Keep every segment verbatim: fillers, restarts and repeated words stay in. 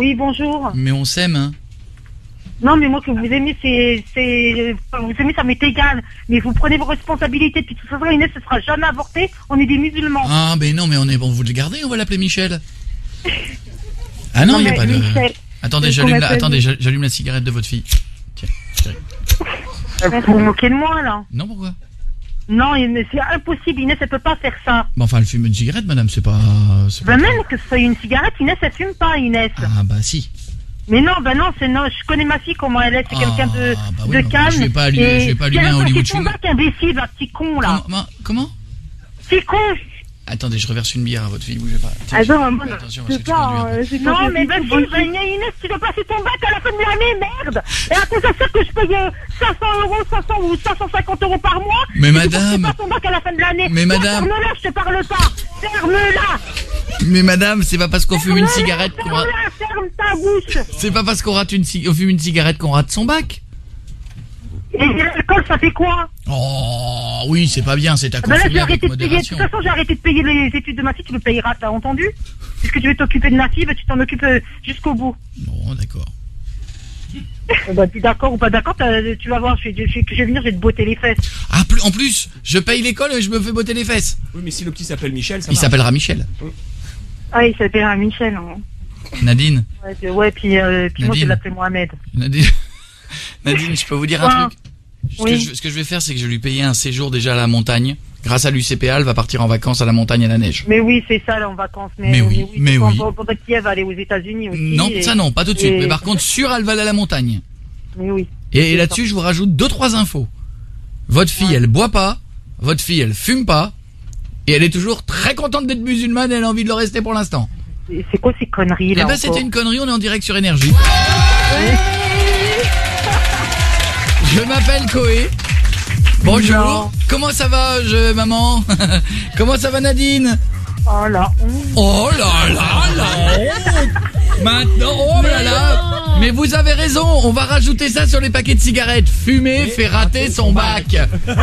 Oui, bonjour. Mais on s'aime, hein. Non, mais moi, que vous aimez, c'est, c'est, enfin, vous aimez, ça m'est égal. Mais vous prenez vos responsabilités. Puis, de toute façon, Inès, ce sera jamais avorté. On est des musulmans. Ah, ben non, mais on est bon, vous le gardez, on va l'appeler Michel. Ah non, il non, n'y a pas de... Michel. Attendez, j'allume la... Attendez, j'allume la cigarette de votre fille. Tiens, tiens. Vous vous moquez de moi, là. Non, pourquoi? Non, c'est impossible. Inès, elle peut pas faire ça. Bon, enfin, elle fume une cigarette, madame, c'est pas... Ben, même que ce soit une cigarette, Inès, elle fume pas, Inès. Ah, bah si. Mais non, ben non, c'est non, je connais ma fille, comment elle est, c'est ah, quelqu'un de, bah oui, de bah calme. Je vais pas allumer, je vais pas allumer un Hollywood chewing. C'est ton bac imbécile, là, petit con, là. Comment, comment? Petit con. Attendez, je reverse une bière à votre fille, bougez pas. Attends, moi, attention, je sais pas, euh, non, mais vas-y, vas-y, Inès, tu dois passer ton bac à la fin de l'année, merde. Et à quoi ça sert que je paye cinq cents euros, cinq cents ou cinq cent cinquante euros par mois? Mais madame. Tu passes ton bac à la fin de l'année. Mais madame. Ferme-la, je te parle pas. Ferme-la. Mais madame, c'est pas parce qu'on fume une cigarette qu'on rate... Ferme ta bouche. C'est pas parce qu'on rate une ci... on fume une cigarette qu'on rate son bac. Et l'alcool, ça fait quoi? Oh, oui, c'est pas bien, c'est à consommer ben là, avec modération. De toute façon, j'ai arrêté de payer les études de ma fille, tu le payeras, t'as entendu? Puisque tu veux t'occuper de ma fille, tu t'en occupes jusqu'au bout. Bon, d'accord. Bah, tu es d'accord ou pas d'accord, tu vas voir, je vais, je, vais, je vais venir, je vais te botter les fesses. Ah, plus, en plus, je paye l'école et je me fais botter les fesses. Oui, mais si le petit s'appelle Michel, ça Il s'appellera Michel. Ah, il s'appellera Michel. Hein. Nadine. Ouais, puis, ouais, puis, euh, puis moi, je vais l'appeler Mohamed. Nadine. Nadine, je peux vous dire un ouais. truc? Ce, oui. que je, ce que je vais faire, c'est que je vais lui payer un séjour déjà à la montagne. Grâce à l'U C P A, elle va partir en vacances à la montagne à la neige. Mais oui, c'est ça, là, en vacances. Mais, mais oui, mais oui. Peut-être qu'elle va aller aux États-Unis aussi. Non, et, ça non, pas tout de suite. Et... Mais par contre, sûr, elle va aller à la montagne. Mais oui. Et, et là-dessus, je vous rajoute deux, trois infos. Votre fille, ouais. elle boit pas. Votre fille, elle fume pas. Et elle est toujours très contente d'être musulmane et elle a envie de le rester pour l'instant. C'est quoi ces conneries, là? Eh ben, c'était une connerie, on est en direct sur Énergie. Ouais. Je m'appelle Koé. Bonjour. Non. Comment ça va, je, maman? Comment ça va, Nadine? Oh là. Oh là là là. Maintenant, oh là là. Mais vous avez raison, on va rajouter ça sur les paquets de cigarettes. Fumer fait rater son bac.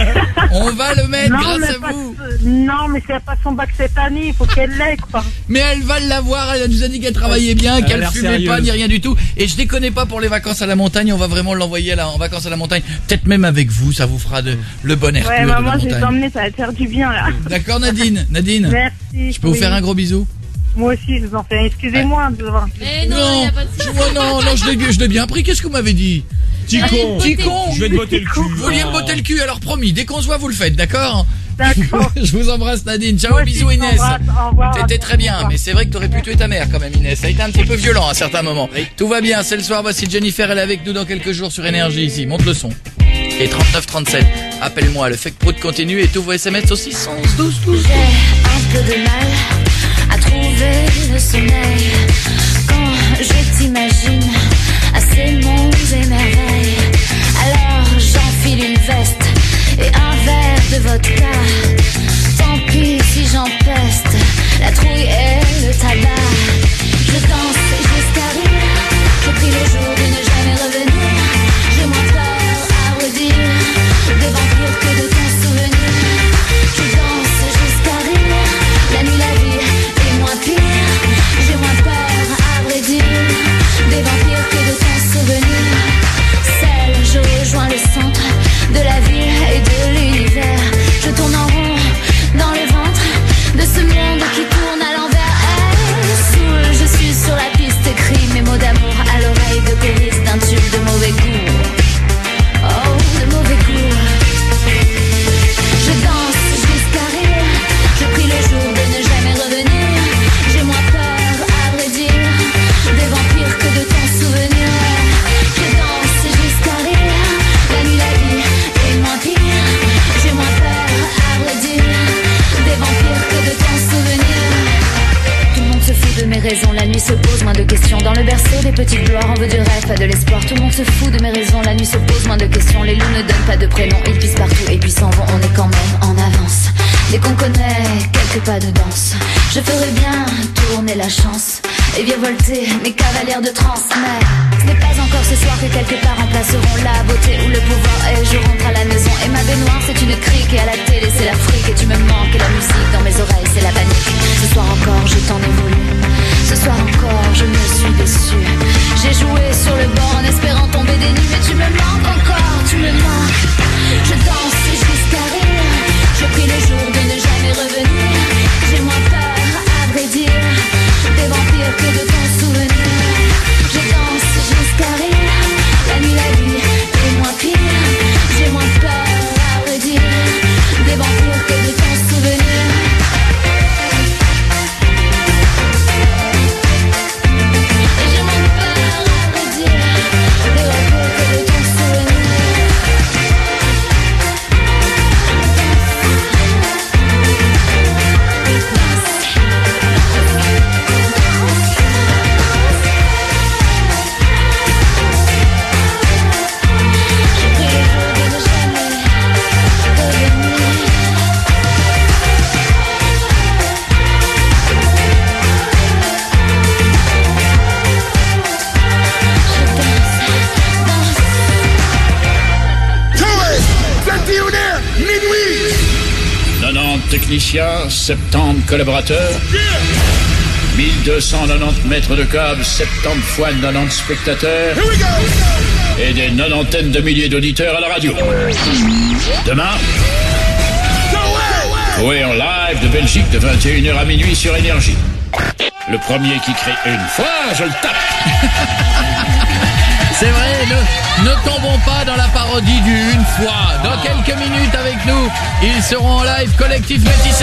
On va le mettre non, grâce à pas, vous. Non, mais c'est pas son bac cette année, il faut qu'elle l'ait, quoi. Mais elle va l'avoir, elle nous a dit qu'elle travaillait bien, qu'elle fumait sérieuse. Pas, ni rien du tout. Et je déconne pas pour les vacances à la montagne, on va vraiment l'envoyer là en vacances à la montagne. Peut-être même avec vous, ça vous fera de, le bon air ouais, pur maman, de la je vais montagne. t'emmener, ça va te faire du bien, là. D'accord, Nadine, Nadine. Merci. Je peux oui. vous faire un gros bisou? Moi aussi, je vous en fais. Excusez-moi. Eh non, non, y a pas de souci. Oh non, non, je l'ai, je l'ai bien pris. Qu'est-ce que vous m'avez dit? Petit con. Petit con. Je vais te botter le cul. Vous vouliez me botter le cul, alors promis, dès qu'on se voit, vous le faites, d'accord? D'accord. Je vous embrasse, Nadine. Ciao, moi bisous, aussi, Inès. Au revoir. C'était très bien, mais c'est vrai que t'aurais pu tuer ta mère quand même, Inès. Ça a été un petit peu violent à certains moments. Tout va bien, c'est le soir. Voici Jennifer, elle est avec nous dans quelques jours sur Énergie ici. Monte le son. Et trente-neuf trente-sept. Appelle-moi, le fait que Prout continue et tous vos S M S aussi cent douze douze. J'ai un peu de mal à trouver le sommeil quand je t'imagine à ces mondes et merveilles. Alors j'enfile une veste et un verre de vodka. Tant pis si j'empeste la trouille et le tabac. Je danse jusqu'à rire. J'ai pris le jour de ne jamais revenir. J'ai moins peur à redire de vampire que de ton souvenir. Je danse jusqu'à rire. La nuit, la vie est moins pire. J'ai moins peur à vrai dire des vampires que de ton souvenir. Seul, je rejoins le centre de la ville et de l'univers. Je tourne en rond dans le ventre de ce monde qui tourne à l'envers. Hey, saoul, je suis sur la piste, écris mes mots d'amour à l'oreille de choriste d'un tube de mauvais goût. Oh, de mauvais goût. Je danse jusqu'à rire. Je prie le jour de ne jamais revenir. J'ai moins peur, à vrai dire, des vampires que de ton souvenir. Je danse jusqu'à rire. La nuit, la vie est moins pire. J'ai moins peur, à vrai dire, des vampires que de ton souvenir. Tout le monde se fout de mes raisons, la nuit se pose moins de questions. Dans le berceau des petites gloires, on veut du rêve, pas de l'espoir. Tout le monde se fout de mes raisons, la nuit se pose moins de questions. Les loups ne donnent pas de prénom, ils pissent partout et puis s'en vont, on est quand même en avance. Dès qu'on connaît quelques pas de danse, je ferais bien tourner la chance et virevolter mes cavalières de trance. Mais ce n'est pas encore ce soir que quelque part remplaceront la beauté ou le pouvoir. Et je rentre à la maison et ma baignoire c'est une crique. Et à la télé c'est l'Afrique et tu me manques. Et la musique dans mes oreilles c'est la panique. Ce soir encore je t'en ai voulu. Ce soir encore je me suis déçue. sur le bord en espérant tomber des nues. Mais tu me manques encore, tu me manques. Je danse jusqu'à rire. Je prie le jour de ne jamais revenir. J'ai moins peur, à vrai dire, des vampires que de ton souvenir. Je danse jusqu'à rire. La nuit, la vie est moins pire. J'ai moins peur, à vrai dire, des vampires que de ton souvenir. Et j'ai moins peur, à vrai dire, des vampires que de ton souvenir. quatre-vingt-dix techniciens, soixante-dix collaborateurs, mille deux cent quatre-vingt-dix mètres de câble, soixante-dix fois quatre-vingt-dix spectateurs et des nonantaines de milliers d'auditeurs à la radio. Demain, Coé en live de Belgique de vingt et une heures à minuit sur Énergie. Le premier qui crie une fois, je le tape. C'est vrai, ne, ne tombons pas dans la parodie du une fois. Dans quelques minutes avec nous, ils seront en live collectif métissé.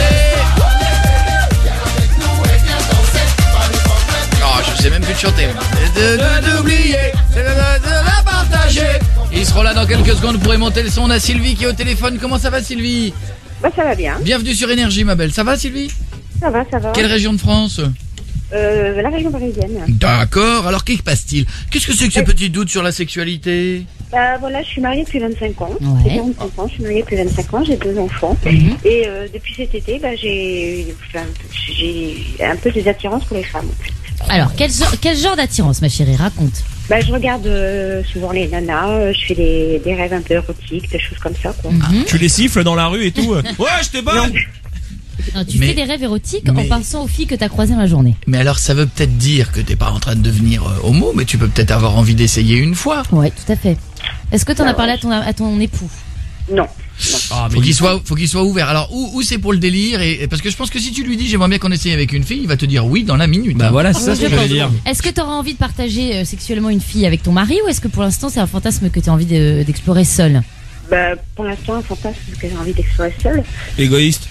Oh, je sais même plus de chanter. De d'oublier, de, de, de la partager. Ils seront là dans quelques secondes pour monter le son. On a Sylvie qui est au téléphone. Comment ça va, Sylvie? Bah, ça va bien. Bienvenue sur Énergie, ma belle. Ça va, Sylvie? Ça va, ça va. Quelle région de France? Euh, la région parisienne. D'accord, alors qu'est-ce qui passe-t-il? Qu'est-ce que c'est que ce petit doute sur la sexualité? Bah voilà, je suis mariée depuis vingt-cinq ans. Ouais. J'ai quarante-cinq ans, je suis mariée depuis vingt-cinq ans, j'ai deux enfants. Mhm. Et euh, depuis cet été, bah, j'ai enfin, j'ai un peu des attirances pour les femmes. Alors, quel, genre- quel genre d'attirance, ma chérie, raconte. Bah, je regarde euh, souvent les nanas, euh, je fais des, des rêves un peu érotiques, des choses comme ça, quoi. Mhm. Tu les siffles dans la rue et tout. Ouais, je t'ai bonne. Non, tu Mais- fais des rêves érotiques mais- en pensant aux filles que t'as croisées dans la journée. Mais alors ça veut peut-être dire que t'es pas en train de devenir euh, homo, mais tu peux peut-être avoir envie d'essayer une fois. Ouais, tout à fait. Est-ce que t'en as parlé à ton, à ton époux? Non. Ah, Faut qu'il soit, faut qu'il soit ouvert. Alors où, où c'est pour le délire et, et parce que je pense que si tu lui dis j'aimerais bien qu'on essaye avec une fille, il va te dire oui dans la minute. Bah hein. voilà, c'est ça Oui, ce que je j'allais pense. dire. Est-ce que t'auras envie de partager euh, sexuellement une fille avec ton mari ou est-ce que pour l'instant c'est un fantasme que t'as envie de- d'explorer seul? Bah, pour l'instant, un fantasme que j'ai envie d'explorer seule. Égoïste.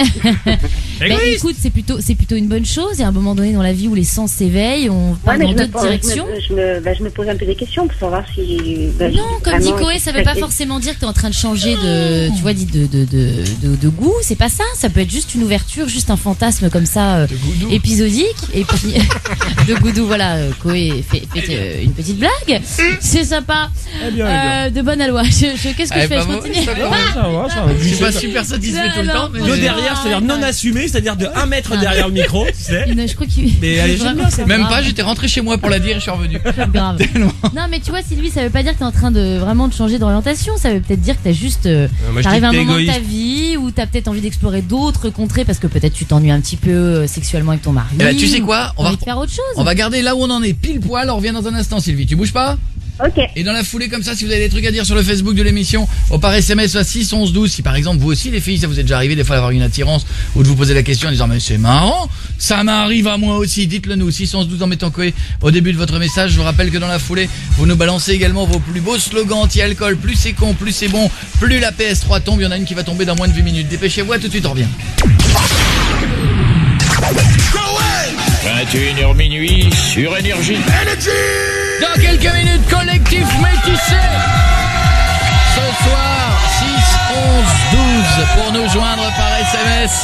Ben, écoute, c'est plutôt, c'est plutôt une bonne chose. Il y a un moment donné dans la vie où les sens s'éveillent, on part mais dans je me, d'autres pose- je directions. me, je, me, bah, je me pose un peu des questions pour savoir si... Bah, Non, si comme dit vraiment- Coé, ça veut pas forcément dire que t'es en train de changer de, tu vois, dit de, de, de, de, de goût. C'est pas ça. Ça peut être juste une ouverture, juste un fantasme comme ça, euh, épisodique. Et puis, de goudou, voilà, euh, Coé fait, fait euh, une petite blague. C'est sympa. Eh bien, Euh, de bonne aloi. Je, je, qu'est-ce que Ah, je fais? pas Je bon, continue. ça va. ça va, ça va. Je suis pas super satisfait tout le temps. Mais De derrière, c'est-à-dire non assumé, c'est-à-dire de un mètre derrière le micro, tu sais. Il ne- Je crois qu'il. Mais elle est Vraiment, géniale, c'est Même grave. pas, j'étais rentré chez moi pour la dire et je suis revenu. C'est grave. Tellement. Non, mais tu vois, Sylvie, ça veut pas dire que t'es en train de vraiment de changer d'orientation. Ça veut peut-être dire que t'as juste. euh, Euh, moi, je T'arrives dis à un que t'es moment de ta égoïste. vie où t'as peut-être envie d'explorer d'autres contrées parce que peut-être tu t'ennuies un petit peu euh, sexuellement avec ton mari. Eh ben, tu sais quoi, on On va- va faire autre chose. On va garder là où on en est, pile poil. On revient dans un instant, Sylvie. Tu bouges pas? Ok. Et dans la foulée comme ça, si vous avez des trucs à dire sur le Facebook de l'émission, au par S M S à six onze douze, si par exemple vous aussi les filles, ça vous est déjà arrivé des fois d'avoir une attirance ou de vous poser la question en disant mais c'est marrant, ça m'arrive à moi aussi, dites-le nous, six onze douze en mettant Coé au début de votre message. Je vous rappelle que dans la foulée, vous nous balancez également vos plus beaux slogans anti-alcool, plus c'est con, plus c'est bon, plus la P S trois tombe, il y en a une qui va tomber dans moins de huit minutes. Dépêchez-vous, à tout de suite, on revient. vingt et une heures minuit sur Énergie. Dans quelques minutes, collectif métissé. Ce soir, six onze douze pour nous joindre par S M S.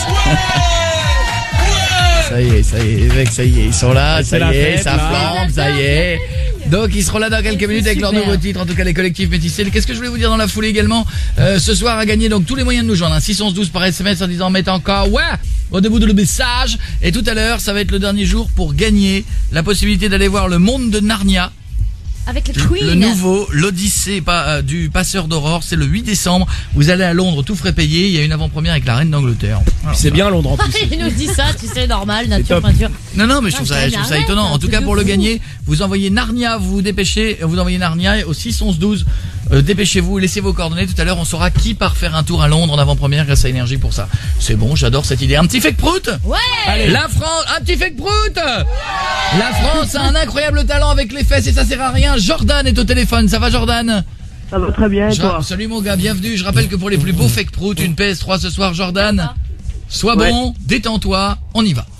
Ça y est, ça y est, les mecs, ça y est, ils sont là, C'est ça la y est, fête, ça là. flambe, ça y est. Donc ils seront là dans quelques minutes avec leur Super. nouveau titre, en tout cas les collectifs métissés. Qu'est-ce que je voulais vous dire dans la foulée également, euh, ce soir à gagner donc tous les moyens de nous joindre, hein, six onze douze par S M S en disant mettez encore ouais au début de le message. Et tout à l'heure ça va être le dernier jour pour gagner la possibilité d'aller voir le monde de Narnia Avec le Le, Queen. le nouveau, l'Odyssée pas, euh, du passeur d'aurore, c'est le huit décembre. Vous allez à Londres, tout frais payé. Il y a une avant-première avec la reine d'Angleterre. Alors, C'est bien Londres en plus. Il nous dit ça, tu sais, normal, nature, top. peinture. Non, non, mais je trouve Ah, ça, je trouve ça arrête, étonnant. En un tout truc cas, de pour le fou. gagner, vous envoyez Narnia, vous vous dépêchez, vous envoyez Narnia au six onze douze. Euh, dépêchez-vous, laissez vos coordonnées. Tout à l'heure, on saura qui part faire un tour à Londres en avant-première grâce à Énergie pour ça. C'est bon, j'adore cette idée. Un petit fake prout. Ouais. Allez. La France, un petit fake prout. La France a un incroyable talent avec les fesses et ça sert à rien. Jordan est au téléphone. Ça va, Jordan? Ça va très bien, et Je- toi? Salut mon gars, bienvenue. Je rappelle que pour les plus beaux fake prout, une P S trois ce soir, Jordan. Sois Ouais. bon, détends-toi, on y va.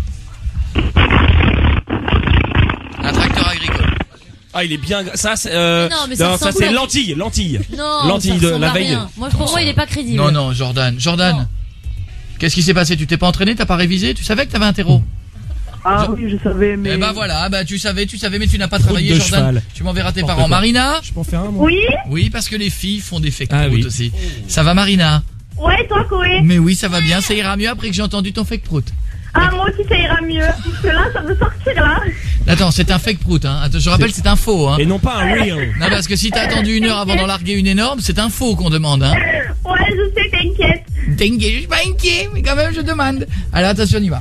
Un tracteur agricole. Ah, il est bien. Ça, c'est. Euh... Mais non, mais ça ça ressemble c'est à- lentille, lentille. Non, Lentille ça de ressemble la à veille. rien. Moi, pour moi, il est pas crédible. Non, non, Jordan. Jordan. Non. Qu'est-ce qui s'est passé? Tu t'es pas entraîné? T'as pas révisé? Tu savais que t'avais un terreau? Ah Je- oui, je savais, mais... Eh ben voilà, bah tu savais, tu savais, mais tu n'as pas travaillé, de Jordan. cheval. Tu m'enverras tes N'importe parents. quoi. Marina? Je peux en faire un, moi. Oui. Oui, parce que les filles font des fake Ah prout oui. aussi. Ça va, Marina? Ouais, toi, Koé. Mais oui, ça va bien, ça ira mieux après que j'ai entendu ton fake prout. Ah, moi aussi, ça ira mieux. Parce que là, ça veut sortir, là. Attends, c'est un fake prout, hein. Attends, je rappelle, c'est un faux, hein. Et non pas un real. Non, parce que si t'as attendu une heure avant d'en larguer une énorme, c'est un faux qu'on demande, hein. Ouais, je sais, t'inquiète. T'inquiète, je suis pas inquiet, mais quand même, je demande. Alors, attention, on y va.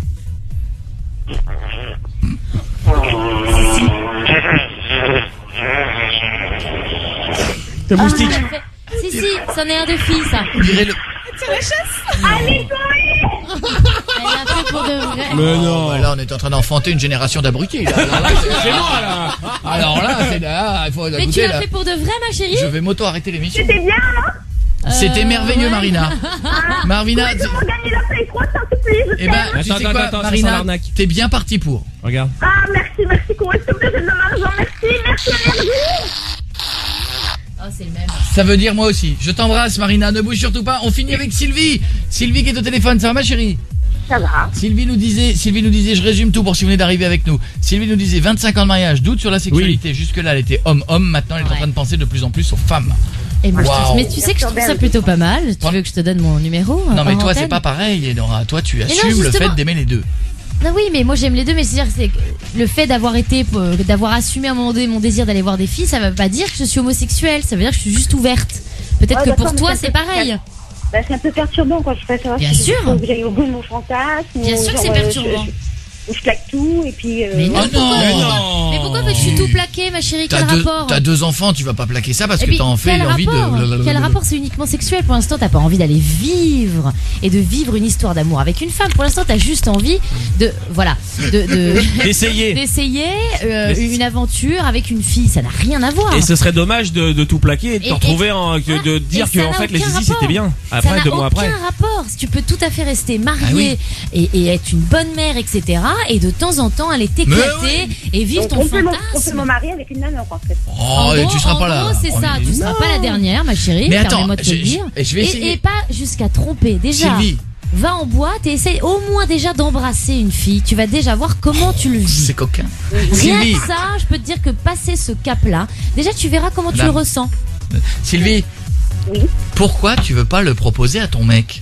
Le moustique. Ah, si, si, c'en est un de fille, ça. On dirait le... Allez, Koé. Elle l'a fait pour de vrai. Mais Oh, non. bah là, on est en train d'enfanter une génération d'abrutis, là. Alors là, c'est moi, là. Alors là, c'est là, il faut Mais tu écouter, l'as là. fait pour de vrai, ma chérie? Je vais m'auto-arrêter l'émission. C'était bien, là. C'était Euh, merveilleux, ouais. Marina. Marina, Ouais, comment gagner la Play trois, s'il te plaît, je eh ben, t'aime. tu Attends, sais attends, quoi, attends, ça sent Marina, l'arnaque. t'es bien parti pour. Regarde. Ah, merci, merci, Koé, s'il te plaît, j'ai de l'argent. Merci, merci, Énergie. Oh, c'est le même. Ça veut dire moi aussi. Je t'embrasse, Marina. Ne bouge surtout pas. On finit avec Sylvie. Sylvie qui est au téléphone. Ça va, ma chérie? Ça va. Sylvie nous disait, Sylvie nous disait, je résume tout pour si vous venez d'arriver avec nous. Sylvie nous disait vingt-cinq ans de mariage, doute sur la sexualité. Jusque-là, elle était homme-homme. Maintenant, elle est en Ouais. train de penser de plus en plus aux femmes. Et moi, je trouve- Waouh. mais tu sais que je trouve ça plutôt pas mal. Tu veux que je te donne mon numéro? Non, mais hors toi, c'est antenne pas pareil, Nora. Toi, tu non, assumes le justement. fait d'aimer les deux. Non, oui, mais moi j'aime les deux, mais c'est-à-dire que c'est que le fait d'avoir été, euh, d'avoir assumé à un moment donné mon désir d'aller voir des filles, ça veut pas dire que je suis homosexuelle, ça veut dire que je suis juste ouverte. Peut-être Ouais, que d'accord, pour mais toi ça c'est peut- pareil. Bah, c'est un peu perturbant quand je fais ça. Bien Je- sûr. faut que j'aille au bout de mon fantasme. Bien ou sûr que genre, c'est euh, perturbant. Je, je, je claque tout et puis. Euh, Mais non, Oh non. Mais pourquoi, non. mais pourquoi veux-tu tout plaquer, ma chérie? T'as Quel deux, rapport? t'as deux enfants, tu vas pas plaquer ça parce Et que puis, t'as en fait quel envie rapport de... Quel rapport? C'est uniquement sexuel. Pour l'instant, t'as pas envie d'aller vivre et de vivre une histoire d'amour avec une femme. Pour l'instant, t'as juste envie de, voilà, de, de D'essayer. d'essayer euh, Mais- une aventure avec une fille. Ça n'a rien à voir. Et ce serait dommage de, de tout plaquer et de Et- te retrouver et- en, que, de voilà. dire Et que ça en n'a fait les aucun zizi rapport. c'était bien. Ça Après, n'a deux mois aucun après. rapport. Tu peux tout à fait rester mariée Ah oui. et, et être une bonne mère, et cetera. Et de temps en temps aller Mais t'éclater et vivre on, ton on peut m'en- on peut fantasme. me marier avec une nana, en fait. Oh, En et gros- tu seras en pas là. gros, c'est Oh, ça. mais Tu seras non. pas la dernière, ma chérie. Mais attends, permets-moi de te je- le dire. je- je vais Et- essayer. Et, pas jusqu'à tromper. Déjà, Sylvie, va en boîte et essaye au moins déjà d'embrasser une fille. Tu vas déjà voir comment tu le vis. c'est coquin. Rien Sylvie, que ça, je peux te dire que passer ce cap-là, déjà tu verras comment tu Dame. le ressens. Sylvie. Oui. Pourquoi tu veux pas le proposer à ton mec?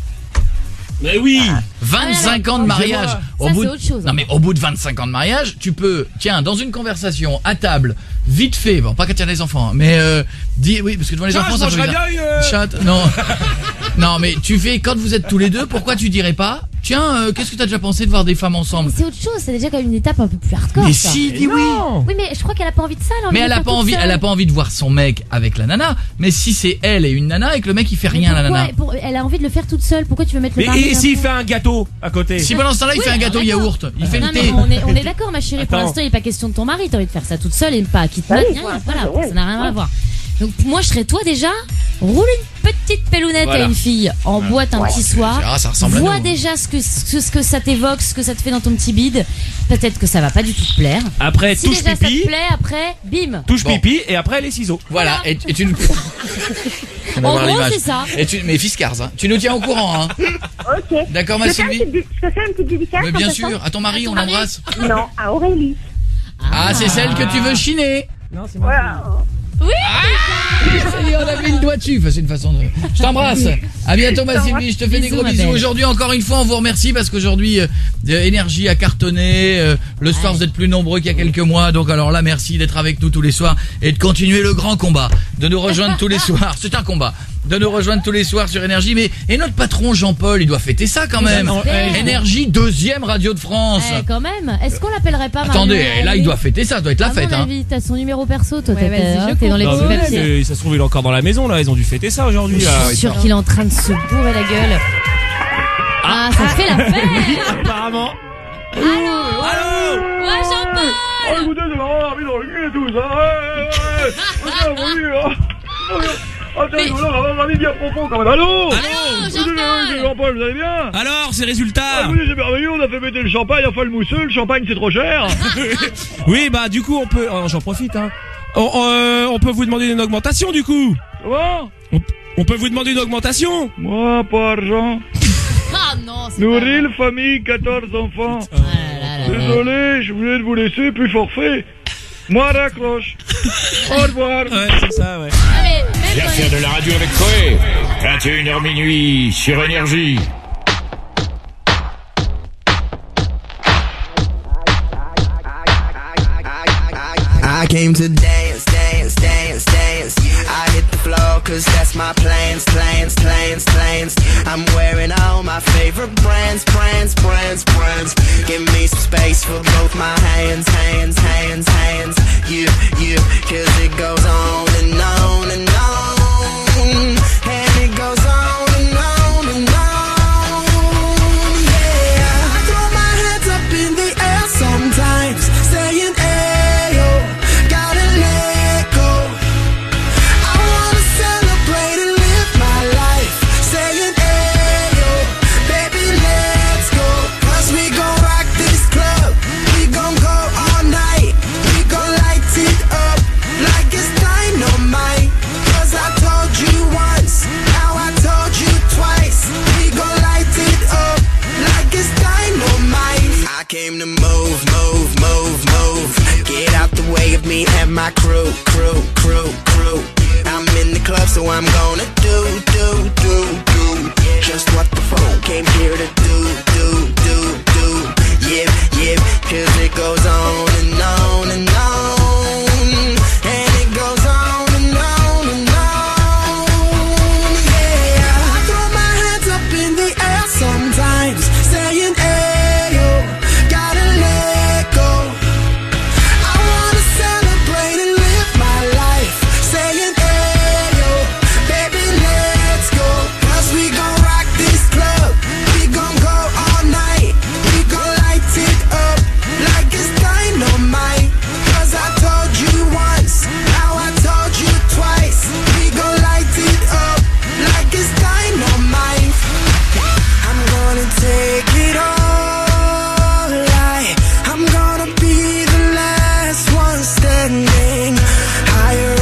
Mais oui. vingt-cinq ans de mariage. Ça, Au c'est bout de... autre chose, Non hein. mais au bout de vingt-cinq ans de mariage, tu peux, tiens, dans une conversation à table, vite fait, bon, pas quand il y a les enfants, hein, mais euh, dis, oui, parce que devant les Tiens, enfants, je ça fait mangerais bizarre. bien une, euh, Chatte, non, non, mais tu fais quand vous êtes tous les deux, pourquoi tu dirais pas, tiens, euh, qu'est-ce que t'as déjà pensé de voir des femmes ensemble? C'est autre chose, c'est déjà comme une étape un peu plus hardcore. Mais ça. si, dis oui. Non. Oui, mais je crois qu'elle a pas envie de ça. Elle a envie Mais de elle le a faire pas toute envie, seule. elle a pas envie de voir son mec avec la nana. Mais si c'est elle et une nana et que le mec il fait Mais rien, la pourquoi- nana. pour- Elle a envie de le faire toute seule. Pourquoi tu veux mettre le Mais mari et d'un s'il coup fait un gâteau à côté? Si pendant ce temps-là il Oui, fait un gâteau d'accord. yaourt, il fait Non, le mais thé. on est, on est d'accord, ma chérie. Pour Attends. l'instant, il n'est pas question de ton mari. T'as envie de faire ça toute seule et pas qui te Bah note, oui, rien, voilà, voilà, ouais, ça n'a rien ouais. à voir. Donc moi, je serais toi déjà. Roule une petite pelounette Voilà. à une fille en boîte un Ouais. petit soir. Ah, ça ressemble à Vois nous. déjà ce que, ce, ce que ça t'évoque, ce que ça te fait dans ton petit bide. Peut-être que ça va pas du tout te plaire. Après Si touche déjà ça te pipi, plaît, après, bim. touche Bon. pipi et après les ciseaux. Voilà, et, et tu nous... On va En voir gros, l'image. c'est ça. Et tu... Mais Fiscars, hein. Tu nous tiens au courant, hein. Ok. D'accord, ma Je peux faire une Sylvie? petite- je peux faire une petite dédicace Mais en bien passant sûr. À ton mari, À ton on mari. l'embrasse. Non, à Aurélie. Ah, c'est celle que tu veux chiner. Non, c'est Voilà. Oui. Ça y est, on a mis le doigt dessus. Enfin, c'est une façon de... Je t'embrasse. À bientôt, ma Sylvie. Je te fais des Bisous, gros ma bisous. belle. Aujourd'hui, encore une fois, on vous remercie parce qu'aujourd'hui, euh, Énergie a cartonné. Euh, le soir, vous êtes plus nombreux qu'il y a quelques mois. Donc, alors là, merci d'être avec nous tous les soirs et de continuer le grand combat. De nous rejoindre tous les soirs. C'est un combat. De nous rejoindre tous les soirs sur Énergie. Mais, et notre patron Jean-Paul, il doit fêter ça quand même. Ouais. Énergie, deuxième radio de France. Eh, quand même. Est-ce qu'on l'appellerait pas Marion? Attendez, là, il doit fêter ça. Ça doit être la À fête, mon hein. avis, t'as son numéro perso, toi, Ouais, t'es- vas-y, hein, je t'es dans les Non, petits mais papiers. ça se trouve, il est encore dans la maison, là. Ils ont dû fêter ça aujourd'hui, Je là. suis sûre qu'il est en train de se bourrer la gueule. Ah, ça fait la fête. Apparemment. Allô Allô Ouais, Jean-Paul. Oh, écoutez, c'est marrant, la vie dans le cul et tout ça. Ouais, ouais, ouais. Tiens, oui, hein. Ah, tiens, nous, là, on va avoir un vie bien profond quand même. Allô Allô Écoutez, c'est Jean-Paul, vous allez bien? Alors, ces Ah, résultats oui, c'est merveilleux, on a fait péter le champagne, enfin le mousseux, le champagne c'est trop cher. Oui, bah, du coup, on peut... oh, j'en profite, hein. On, euh, on peut vous demander une augmentation, du coup. Comment? On, on peut vous demander une augmentation. Moi, pas argent. Ah non, c'est Nourrir famille, quatorze enfants. pas... Ah là là là. Désolé, je voulais vous laisser, puis forfait. Moi, raccroche. Au revoir. Ouais, c'est ça, ouais. Ah, mais même Viens dans faire de la radio avec Coé. vingt et une heures minuit sur Énergie. I came to dance, dance, dance, dance. I hit the floor cause that's my plans, plans, plans, plans. I'm wearing all my favorite brands, brands, brands, brands. Give me some space for both my hands, hands, hands, hands. You, you, cause it goes on and on and on. And it goes on and on and on. Yeah, I throw my hands up in the air sometimes, saying ayo, gotta let go. I wanna celebrate and live my life, saying ayo, baby let's go. Cause we gon' rock this club, we gon' go all night, we gon' light it up like it's dynamite. Cause I told you once, now I told you twice, we gon' light it up like it's dynamite. I came to move, move, move, move. Get out the way of me and my crew, crew, crew, crew. I'm in the club, so I'm gonna do, do, do, do just what the phone came here to do, do, do, do. Yep, yep, cause it goes on and on and on. And it goes on and on and on. Yeah, I throw my hands up in the air sometimes, saying ayo, gotta let go. I wanna celebrate and live my life, saying ayo, baby let's go. Cause we gon' rock this club, we gon' go all night, we gon' light it up like it's dynamite. Cause I told you once, now I told you twice, we gon' light it up like it's dynamite. I'm gonna take it all, like I'm gonna be the last one standing. Higher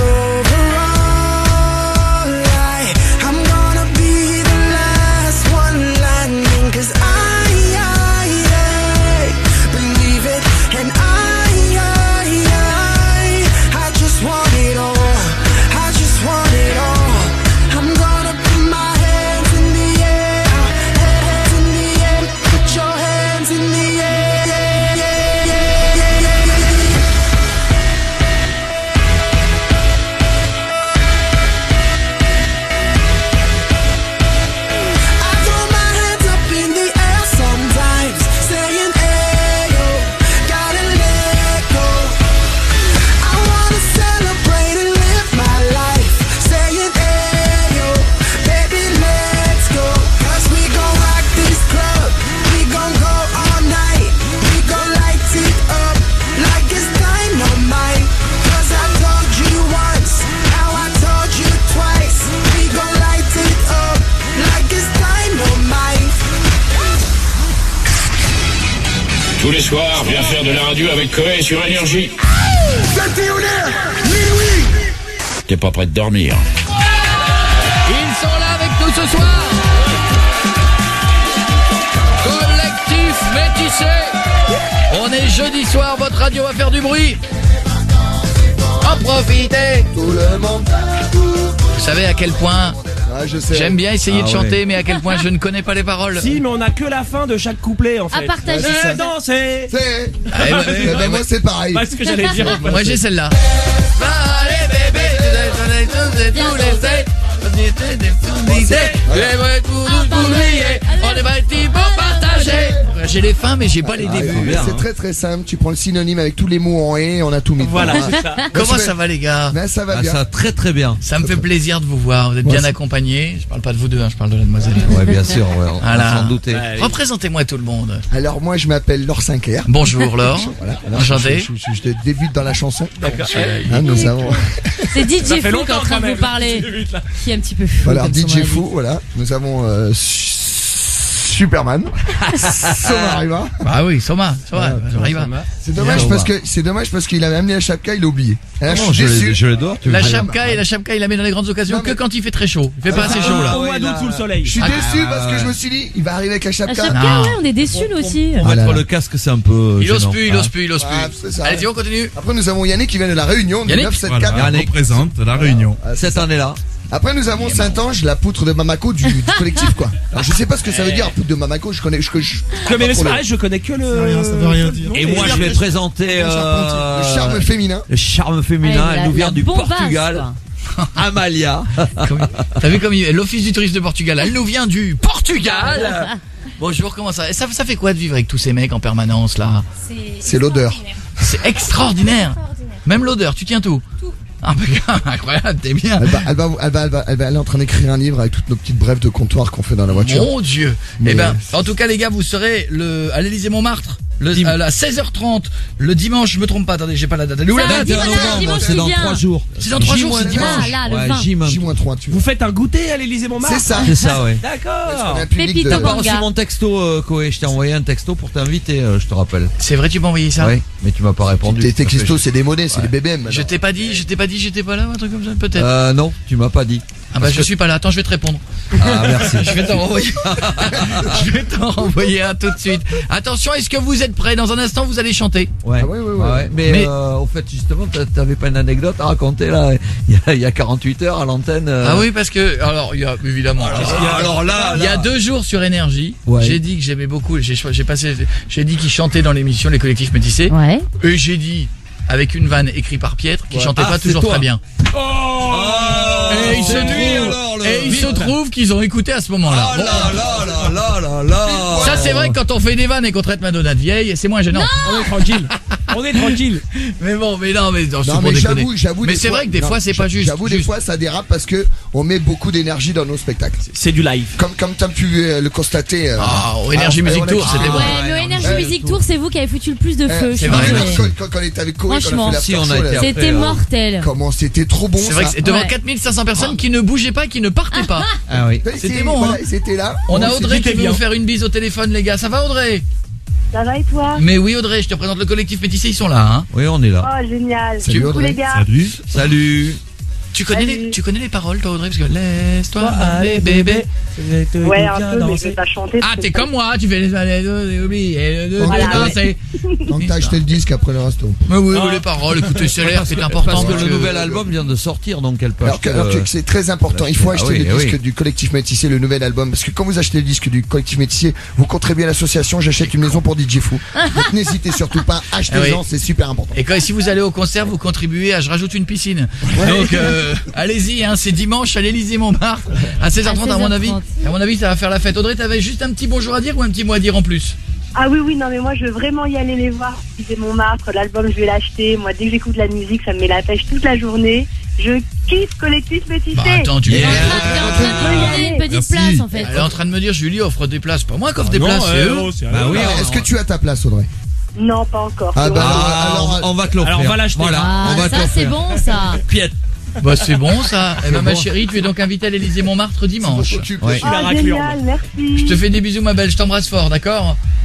overall, like I'm gonna be the last one landing. Cause I, I, I believe it, and I, I, I, I just want it all, I just want it all. I'm gonna put my hands in the air, hands in the air, put your hands in the air, yeah, yeah, yeah, yeah, yeah. I throw my hands up in the air sometimes, saying ayo, gotta let go. I wanna celebrate and live my life, saying ayo, baby let's go. Cause we gon' rock this club, we gon' go all night, we gon' light it up like it's dynamite. Cause I told you once, now I told you twice, we gon' light it up like it's dynamite. Tous les soirs, viens faire de la radio avec Coé sur Énergie. vingt et une heures, minuit. T'es pas prêt de dormir. Ils sont là avec nous ce soir. Collectif métissé. On est jeudi soir, votre radio va faire du bruit. En profitez. Tout le monde. Vous savez à quel point Ah, je sais. j'aime bien essayer Ah de chanter, ouais. mais à quel point je ne connais pas les paroles. Si, mais on a que la fin de chaque couplet en fait. À partager. Euh, danser. C'est. Ah, eh ben, Eh ben, moi, c'est pareil. Bah, c'est ce que j'allais dire. en fait. Moi j'ai celle-là. Allez bébé, tous les faits. On est parti pour partager. J'ai les fins mais j'ai pas les Ah, débuts. mais c'est très très simple. Tu prends le synonyme avec tous les mots en et, on a tout mis. dedans. Voilà, Ah. c'est ça. Comment je ça vais- va les gars? Ben, ça va Ah, bien. ça va très très bien. Ça me fait plaisir de vous voir, vous êtes Moi bien aussi. accompagnés. Je parle pas de vous deux, hein, je parle de la demoiselle. Ouais, bien sûr, ouais, on Voilà. s'en doutait. Ouais. Représentez-moi tout le monde. Alors moi je m'appelle Laure Cinquer. Bonjour Laure. Voilà. Alors, Enchanté. Je, je- je- je débute dans la chanson. D'accord. Hein, nous avons. C'est D J Ça fait Fou qui est longtemps en train quand de même. vous parler. Débute, là. Qui est un petit peu fou. Voilà, comme son D J nom Fou. l'indique. Voilà. Nous avons euh, Su- Superman. Soma Arriva. Ah oui, Soma, Soma, j'arrive. C'est dommage Bien, parce Soma. que c'est dommage parce qu'il avait amené la chapka, il l'a oublié. Et là, Ah je non, suis je l'ai- déçu. je le dois. tu La veux- chapka et la chapka, il la met dans les grandes occasions Non, mais- que quand il fait très chaud. Il fait pas assez chaud là. Au mois d'août sous le soleil. Je suis Ah, déçu ah, parce que ouais. je me suis dit, il va arriver avec la La chapka. chapka, Non. ouais, on est déçus nous aussi. Pour Ah là mettre là. le casque, c'est un peu. Il ose gênant. plus, il ose plus, il ose Ah, plus. c'est ça. Allez-y, on continue. Après nous avons Yannick qui vient de la Réunion du Yannick neuf sept Voilà, quatre. Yannick. on représente la Réunion. Ah, c'est Cette ça. année-là. Après nous avons Saint-Ange, la poutre de Mamako du, du collectif quoi. Alors je sais pas ce que ça veut dire poutre de Mamako, je connais je, je, je- Que mais pas c'est pour le- pareil, je connais que le. Ça veut rien- ça veut rien dire. Et moi, je vais présenter le charpentier, euh, le charme féminin. le charme féminin. Ouais, Elle la- nous vient la du bombasse, Portugal. quoi. Amalia. Comme- T'as vu comme il- l'office du tourisme de Portugal, elle nous vient du Portugal. Bonjour, comment ça ça, ça fait quoi de vivre avec tous ces mecs en permanence là? C'est l'odeur. C'est extraordinaire. Même l'odeur, tu tiens tout. Tout. Ah, bah, incroyable, t'es bien. Elle va, elle, va, elle, va, elle, va, elle va- elle est en train d'écrire un livre avec toutes nos petites brèves de comptoir qu'on fait dans la voiture. Mon Dieu. Mais- Eh ben, en tout cas, les gars, vous serez le, à l'Élysée Montmartre. Le, Dim- à seize heures trente, le dimanche, je me trompe pas, attendez, j'ai pas la date. Elle est où la Ça va, date? dimanche, novembre, dimanche c'est qui dans vient. trois jours. C'est dans trois jours, c'est J- dimanche. Ah, là, le Ouais, vingt. J- J moins trois, tu Vous vois. faites un goûter à l'Élysée Montmartre. C'est ça. C'est ça, ouais. D'accord. On a un public Pépite de- au T'as pas Banga. reçu mon texto, euh, Koé. Je t'ai envoyé un texto pour t'inviter, euh, je te rappelle. C'est vrai, tu m'as envoyé ça? Oui, mais tu m'as pas répondu. Tes textos, Ça fait- c'est des monnaies, c'est des B B M. Je t'ai pas dit, je t'ai pas dit, j'étais pas là, ou un truc comme ça, peut-être. Euh, non, tu m'as pas dit. ah bah, je suis pas là, attends, je vais te répondre. Ah, merci. Je vais t'en renvoyer. Je vais t'en renvoyer un tout de suite. Attention, est-ce que vous êtes prêts? Dans un instant, vous allez chanter. Ouais. Ah ouais, ouais, ouais. Mais, Mais- euh, au fait, justement, t'a- t'avais pas une anecdote à raconter là, il y a, il y a quarante-huit heures à l'antenne. euh, Ah oui, parce que, alors, il y a, évidemment. Alors là, Il y a deux jours sur Énergie, Ouais. j'ai dit que j'aimais beaucoup, j'ai j'ai passé, j'ai dit qu'ils chantaient dans l'émission Les Collectifs Métissés, Ouais. et j'ai dit, avec une vanne écrite par Pietre, qui Ouais. chantait Ah, pas c'est toujours toi. très bien. Oh. Et il se c'est lui, trouve, alors, le- et il se trouve qu'ils ont écouté à ce moment-là. Oh Bon. là là là là là là. Ça c'est vrai que quand on fait des vannes et qu'on traite Madonna de vieille, c'est moins gênant. On est tranquille. On est tranquille. Mais bon, mais non, mais non, c'est Non pour mais déconner. j'avoue, j'avoue. Mais des c'est fois- vrai que des non, fois c'est pas juste. J'avoue des juste. fois ça dérape parce que on met beaucoup d'énergie dans nos spectacles. C'est du live. Comme comme t'as pu euh, le constater. euh, Ah, au Energy ah, Music on a- Tour, ah, c'était bon. Ouais, ouais, le non, Energy mais- Music Tour, c'est vous qui avez foutu le plus de Eh, feu. Je c'est suis vrai. désolée. Quand, quand, quand on était avec Corée, quand on Franchement. a fait Si, l'after on a show, été là, après, C'était euh, mortel. comment c'était trop bon C'est vrai que ça. c'est devant Ouais. quatre mille cinq cents personnes qui ne bougeaient pas, qui ne partaient pas. Ah oui. C'était bon, Voilà, hein. C'était là. On a s'est Audrey dit, qui c'était veut bien. vous faire une bise au téléphone, les gars. Ça va, Audrey? Ça va et toi? Mais oui, Audrey, je te présente le collectif Métissé, ils sont là, hein. Oui, on est là. Oh, génial. Salut, Coucou Audrey. les gars. Salut. Salut. Tu connais, Salut. les, tu connais les paroles, toi, Audrey? Parce que laisse-toi aller, bébé. Ouais, un peu, mais je vais pas chanter. Ah, parce que t'es ça- comme moi, tu fais les allez, oublie, et de Voilà. danser. Tant que t'as acheté le disque après le resto. Mais oui, Non. mais les paroles, écoutez, c'est l'air, Parce c'est que- important. Parce que le monsieur. nouvel album vient de sortir, donc elle peut Alors que, acheter alors le- que c'est très important, il faut Ah acheter oui, le eh disque oui. du collectif Métissé, le nouvel album, parce que quand vous achetez le disque du collectif Métissé, vous contribuez à l'association J'achète une maison pour D J Fou. Donc n'hésitez surtout pas, achetez-en, Ah oui. c'est super important. Et quand si vous allez au concert, vous contribuez à Je rajoute une piscine. Donc euh, allez-y, hein, c'est dimanche à l'Élysée Montmartre à seize heures trente à, À mon avis. seize heures trente. À mon avis, ça va faire la fête. Audrey, t'avais juste un petit bonjour à dire ou un petit mot à dire en plus? Ah oui, oui, non, mais moi, je veux vraiment y aller les voir. C'est Montmartre, l'album, je vais l'acheter. Moi, dès que j'écoute la musique, ça me met la pêche toute la journée. Je kiffe Collectif Métissé. Bah attends, tu T'es es en train t'es en train de me demander une petite Merci. place en fait. Elle est en train de me dire Julie offre des places, pas moi qui offre Ah des non, places, eh, c'est eux. oh, c'est Bah oui, Alors, on- Est-ce que tu as ta place, Audrey? Non, pas encore. Ah C'est bah, vrai. Ah, alors, on, on va te l'offrir. Alors, on va l'acheter. Voilà, Ah, on va te ça c'est l'offrir. bon ça. Piette. Bah c'est bon ça. Eh ben ma bon. chérie, tu es donc invitée à l'Élysée Montmartre dimanche. s'occupe. Ouais. la Ah, raclure. génial, merci. Je te fais des bisous ma belle, je t'embrasse fort, d'accord?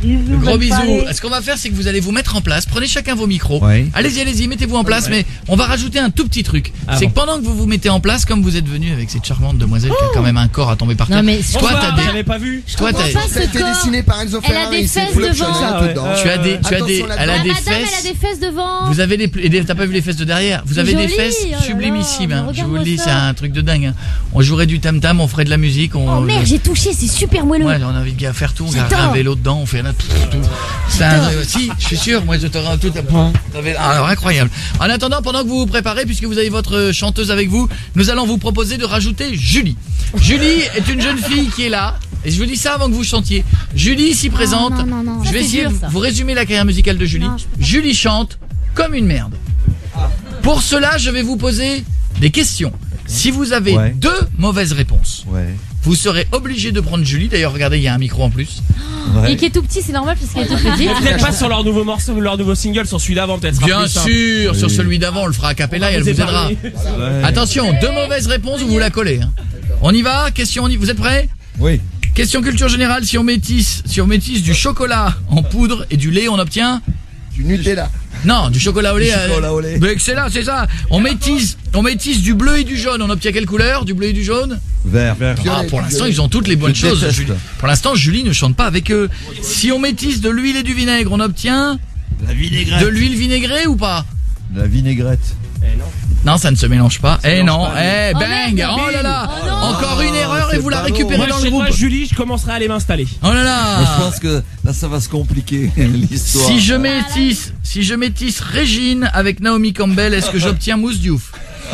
Bisous. Gros bonne bisous. soirée. Ce qu'on va faire, c'est que vous allez vous mettre en place. Prenez chacun vos micros. Ouais. Allez-y, allez-y, mettez-vous en place. Mais on va rajouter un tout petit truc. Ah c'est bon. que pendant que vous vous mettez en place, comme vous êtes venu avec cette charmante demoiselle qui a quand même un corps à tomber par terre. Non mais Toi, t'as des. J'avais pas vu. Toi, comprends t'as. pas Ça a ce été corps. dessiné par Enzo Elle a Ferrari. des c'est fesses Flop devant. Chanel, Ça, tout ouais. dedans. Tu as des, tu as Attention, des, la elle a La des madame, elle a fesses. des fesses devant. Vous avez des, et des- t'as pas vu les fesses de derrière. Vous C'est avez des joli, fesses oh là sublimissimes. là, hein. Je vous regarde-moi le dis, ça. c'est un truc de dingue. hein. On jouerait du tam tam, on ferait de la musique. On, Oh merde, j'ai touché, c'est super moelleux. Ouais, on a envie de faire tout, on a un J'adore. vélo dedans, on fait un tout, tout. C'est un, J'adore. euh, si, je suis sûr, moi je t'aurai tout. T'avais- ah, alors incroyable. En attendant, pendant que vous vous préparez, puisque vous avez votre chanteuse avec vous, nous allons vous proposer de rajouter Julie. Julie est une jeune fille qui est là. Et je vous dis ça avant que vous chantiez. Julie ici présente. non, non, non. Je Ça, vais c'est essayer dur, de ça. vous résumer la carrière musicale de Julie. Non, je peux pas. Julie chante comme une merde. Pour cela, je vais vous poser des questions. Si vous avez Ouais. deux mauvaises réponses, Ouais. vous serez obligé de prendre Julie. D'ailleurs, regardez, il y a un micro en plus. Ouais. Et qui est tout petit, c'est normal parce qu'elle est toute petite. Peut-être pas sur leur nouveau morceau, leur nouveau single, sur celui d'avant peut-être. Bien sûr, sur celui d'avant, on le fera a cappella et elle vous aidera. Ouais. Attention, deux mauvaises réponses, vous vous la collez. hein. On y va, question, on y... vous êtes prêts? Oui. Question culture générale, si on métisse, si on métisse du chocolat en poudre et du lait, on obtient? Du Nutella. Non, du chocolat au lait. Du chocolat au lait. Mais excellent, c'est ça. On métisse, on métisse du bleu et du jaune, on obtient quelle couleur? Du bleu et du jaune? Vert. Ah, Violet, pour l'instant, violet. ils ont toutes les bonnes Je choses. déteste. Julie. Pour l'instant, Julie ne chante pas avec eux. Si on métisse de l'huile et du vinaigre, on obtient La vinaigrette. de l'huile vinaigrée ou pas? La vinaigrette. Non, ça ne se mélange pas. Eh mélange non, pas, eh Oh, bang. merde. Oh là là. Oh non. Encore une erreur et c'est vous la pas récupérez Moi, dans le chez groupe. moi, Julie, je commencerai à aller m'installer. Oh là Moi, là. je pense que là, ça va se compliquer, l'histoire. Si je métisse, si je métisse Régine avec Naomi Campbell, est-ce que j'obtiens Mousse Diouf?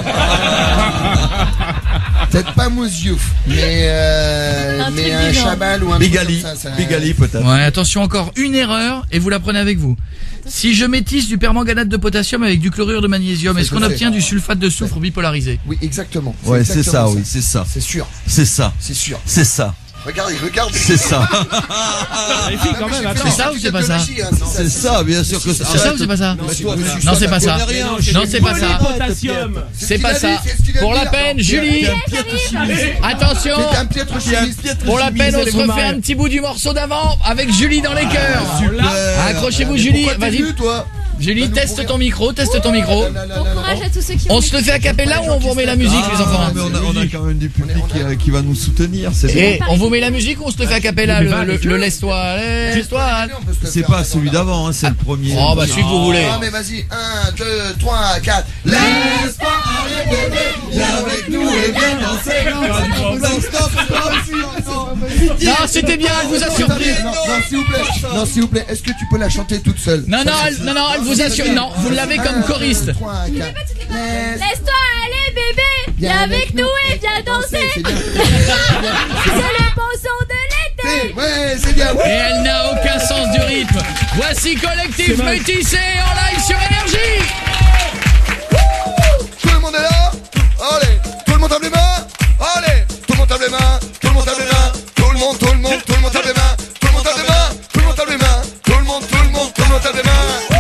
Peut-être pas Mousse Diouf, mais, euh, Un mais truc un du genre. Chabal ou un Bigali. truc comme ça. ça- Bigali, peut-être. Ouais, attention, encore une erreur et vous la prenez avec vous. Si je métisse du permanganate de potassium avec du chlorure de magnésium, Ça, est-ce je qu'on sais. obtient du sulfate de soufre bipolarisé? Oui, exactement. Ouais, c'est exactement ça, oui, c'est ça. C'est sûr, C'est ça. c'est sûr. C'est ça. Regarde, regarde. C'est ça. Les filles, quand même, attends. C'est ça ou c'est pas ça? C'est ça, bien sûr que c'est C'est ça ou c'est pas ça? Non, mais toi, monsieur, Non, ça, c'est pas tu ça. connais rien. Non, c'est pas ça. Potassium. C'est pas ça. Pour la peine, Julie. Attention. C'est un piètre chimiste. Pour la peine, on se allez-vous refait marrer. un petit bout du morceau d'avant avec Julie dans les cœurs. Super. Accrochez-vous, Mais Julie. pourquoi t'es Vas-y. venu, toi? Julie, Bah, nous, teste pour ton rien. micro, teste ton micro. Non, non, non, Bon non, courage non. à tous ceux qui ont. On se le fait a cappella ou on vous remet la musique, les Ah, enfants? mais on a, on a quand même du public qui, euh, qui va nous soutenir, c'est Et bien. on vous met la musique ou on se le fait a cappella, Mais le, va, le, tu le veux. laisse-toi, laisse-toi. On peut se le C'est faire pas en celui attendant. d'avant, hein, c'est le premier. Oh bah celui que vous voulez. Ah, mais vas-y, un, deux, trois, quatre. Laisse-toi aller, bébé. Viens avec nous et viens danser. Non, stop, stop. Non, c'était bien, elle vous a surpris. Non, non, s'il vous plaît. Non, s'il vous plaît. Est-ce que tu peux la chanter toute seule? Non, non, elle, non, non, elle vous a surpris. Non, vous l'avez comme choriste. trois, quatre. Laisse- Laisse-toi aller, bébé. Viens avec nous et viens danser. C'est bien. C'est le bon son de l'été. Eh, Ouais, c'est bien. Et elle n'a aucun sens du rythme. Voici Collectif C'est mal. Métissé en live sur Énergie. Tout le monde est là. Allez, tout le monde tape les mains. Allez, tout le monde tape les mains. Tout le monde tape les mains. Tout le monde, tout le monde, tout le monde tape les mains. Tout le monde tape les mains. Tout le monde tape les mains. Tout le monde, tout le monde, tout le monde tape les mains.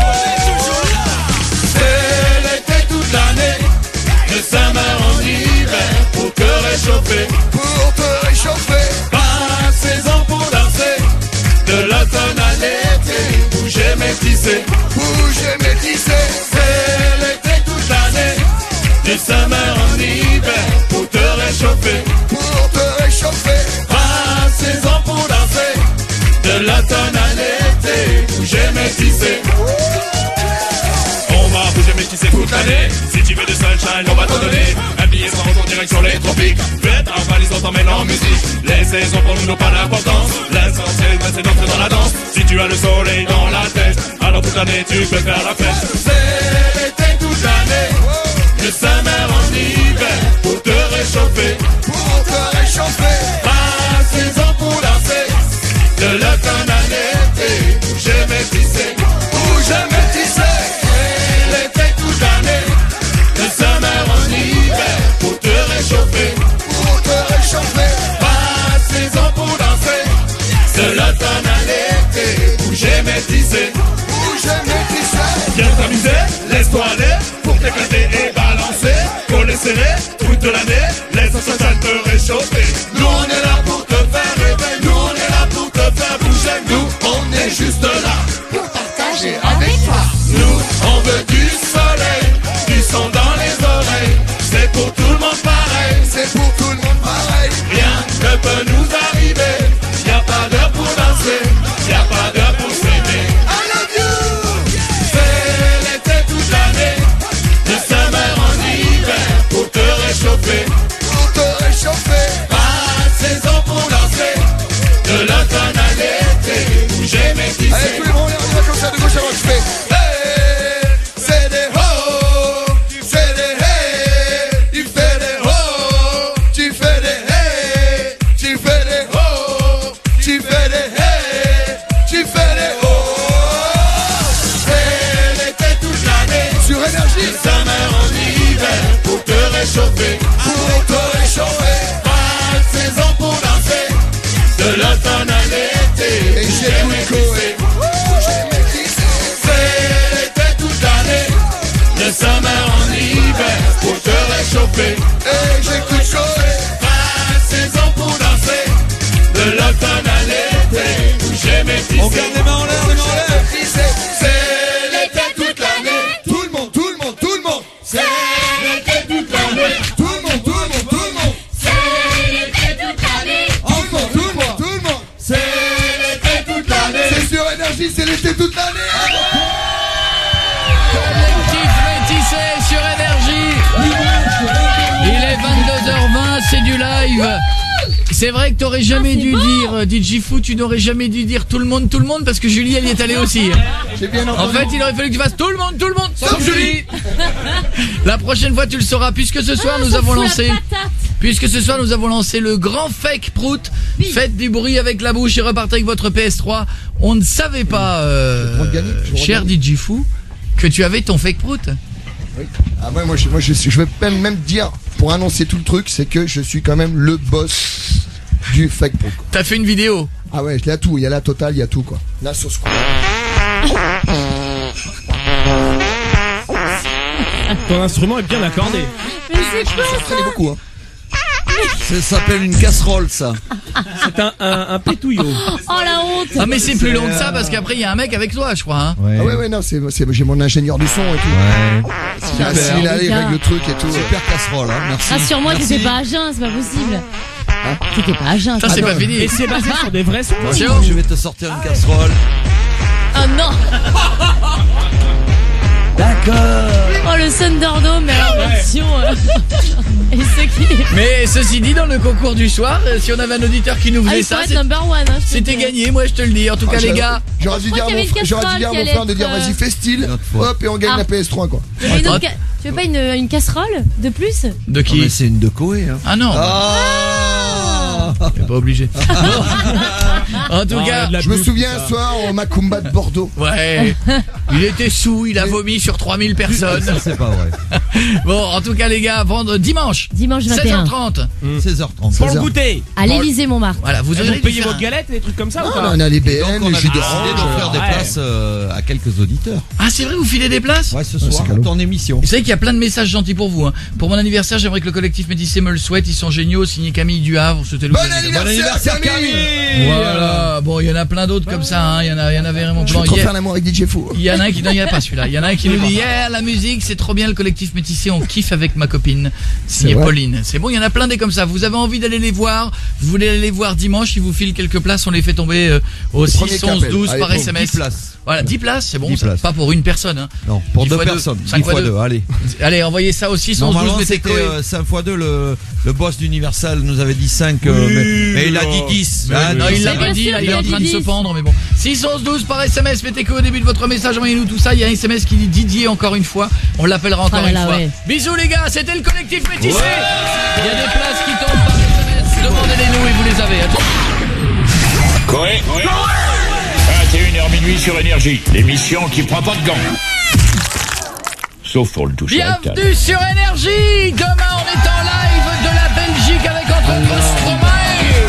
C'est l'été toute l'année, de summer en hiver, pour te réchauffer. Pour te réchauffer. Passez-en pour danser, de l'automne à l'été, bouger métissé. Bouger, métissé. C'est l'été toute l'année, du summer en hiver, pour te réchauffer. Pour te réchauffer. Passez-en pour danser, de l'automne à l'été, bouger métissé. On va bouger métissé toute l'année. Si tu veux du sunshine, on va t'en donner. Un billet sans retour direction les tropiques. Faites un valise, on t'emmène en musique. Les saisons pour nous n'ont pas d'importance. L'essentiel, c'est d'entrer dans la danse. Si tu as le soleil dans la tête, alors toute l'année tu peux faire la fête. C'est l'été toute l'année, le summer en hiver, pour te réchauffer. Pour te réchauffer. Passez-en pour danser, de l'automne à l'été, bouger métissé. Bouger, métissé. L'été toute l'année, le summer en hiver, pour te réchauffer. Pour te réchauffer. Passez-en pour danser, de l'automne à l'été, bouger métissé. Bouger, métissé. Viens t'amuser, laisse-toi aller, pour t'éclater réchauffer, pour te réchauffer. pas de saison pour danser, de l'automne à l'été, Et j'écoute Coé. c'est l'été toute l'année, le summer en hiver, pour te réchauffer, Et j'écoute Coé. pas de saison pour danser, de l'automne à l'été, bouger mes On tissés, garde les mains en l'air, les mains en l'air. c'est l'été toute l'année, Tout le monde, tout le monde, tout le monde. c'est l'été toute l'année, Tout le monde, tout le monde, tout le monde. C'est l'été toute l'année. Tout le monde, tout le monde, tout le monde. c'est l'été toute l'année. C'est sur énergie, c'est l'été toute l'année. Collectif métissé sur énergie. Il est vingt-deux heures vingt, c'est du live. C'est vrai que t'aurais jamais Ah, c'est dû beau. dire, euh, D J Fou, tu n'aurais jamais dû dire tout le monde, tout le monde, parce que Julie, elle y est allée aussi. J'ai bien En entendu. fait, il aurait fallu que tu fasses tout le monde, tout le monde, sauf Julie. La prochaine fois, tu le sauras, puisque ce soir, Ah, nous ça avons fout la lancé, patate. puisque ce soir, nous avons lancé le grand fake prout. Faites du bruit avec la bouche et repartez avec votre P S trois. On ne savait pas, euh, Je vais gagner, je vais cher D J Fou, que tu avais ton fake prout. Oui. Ah ouais, moi, je, moi je, suis- je vais même, même dire, pour annoncer tout le truc, c'est que je suis quand même le boss du fake pro. T'as fait une vidéo. Ah ouais, il y a tout, il y a la totale, il y a tout quoi. La sauce quoi. Ton instrument est bien accordé. Mais c'est quoi Ça traînait beaucoup hein. Ça s'appelle une casserole, ça. C'est un, un, un pétouillot. Oh la honte. Ah mais c'est plus long que ça parce qu'après il y a un mec avec toi je crois hein. Ouais. Ah ouais ouais non, c'est, c'est j'ai mon ingénieur du son et tout. Ouais. Il a Super. il a- il Super. règle le truc et tout. Super casserole, hein. Merci. Rassure-moi, Merci. t'étais pas à jeun, c'est pas possible. T'étais pas à jeun. Ça c'est c'est pas- pas fini. Et c'est basé sur des vrais sons. Attention. Je vais te sortir une casserole. Oh non. D'accord. Oh le Thunderdome, mais alors attention. euh. Et ce qui. Mais ceci dit dans le concours du soir euh, si on avait un auditeur qui nous Ah, faisait il faut ça être c'est- number one. Hein, je peux c'était te dire. gagné moi je te le dis. En tout Ah, cas les j'aurais- gars. J'aurais dû Je dire crois à qu'il y mon avait une frère, j'aurais dû dire à casserole mon qui frère de allait dire être, vas-y fais style. Une autre fois. Hop et on gagne Ah. la P S trois quoi. Il y avait une Ah. autre ca- Tu veux pas une, une casserole de plus? De Oh, qui mais c'est une de Koé, hein. Ah non. Ah. T'es pas obligé. Bon. En tout Ah, cas. de la Je me pub, souviens ça. un soir au Macumba de Bordeaux. Ouais. Il était sous il a vomi sur trois mille personnes. Ça, c'est pas vrai. Bon en tout cas les gars vendre dimanche. Dimanche vingt et seize un. heures trente. seize heures trente. Pour le seize heures. goûter. À l'Élysée Montmartre. Voilà vous Vous aurez avez dû payé faire votre un- galette et des trucs comme ça ou Non, pas? on a les B Donc N, on les avait jus décidé d'orange. d'offrir des ouais. places euh, à quelques auditeurs. Ah c'est vrai vous filez des places. Ouais, ce c'est soir, cadeau. ton émission. Vous savez qu'il y a plein de messages gentils pour vous. Hein. Pour mon anniversaire, j'aimerais que le collectif Métissé me le souhaite. Ils sont géniaux. Signé Camille Duhavre. C'était le Bon week-end. anniversaire Camille. Voilà. Bon, il y en a plein d'autres comme ça. Hein. Il y en a, il y en a vraiment Je plein. vais trop Hier- faire l'amour avec D J Fou. Il y en a un qui, non, il y en a pas celui-là. Il y en a un qui nous dit, yeah, la musique, c'est trop bien le collectif Métissé. On kiffe avec ma copine. Signé C'est vrai. Pauline. C'est bon. Il y en a plein des comme ça. Vous avez envie d'aller les voir. Vous voulez aller les voir dimanche. Ils vous filent quelques places. On les fait tomber euh, au Le premier six, onze, qu'appelle. douze Allez, par pour S M S. dix places. Voilà, dix places, c'est bon. dix ça. places. Pas pour une personne. Hein. Non, pour dix deux fois deux. personnes. cinq dix fois fois deux. deux, allez. Allez, envoyez ça au six, onze, douze, Normalement, mettez c'était Koé. euh, cinq fois deux. Le, le boss d'Universal nous avait dit cinq, euh, Oui, mais, mais il a là. dit dix. Mais Ah, oui. Non, il l'a Mais pas bien dit, sûr là, il qu'il est a en dit train de se dix. pendre, mais bon. six, onze, douze par S M S, mettez que au début de votre message, envoyez-nous tout ça. Il y a un S M S qui dit Didier encore une fois. On l'appellera encore Oh là une là, fois. ouais. Bisous les gars, c'était le collectif Métissé. Il y a des places qui tombent par S M S. Demandez-les-nous et vous les avez. Attends. Corée vingt et une heures minuit sur Énergie, l'émission qui prend pas de gants. Sauf pour le toucher à la Bienvenue sur Énergie. Demain, on est en live de la Belgique avec entre autres Stromae.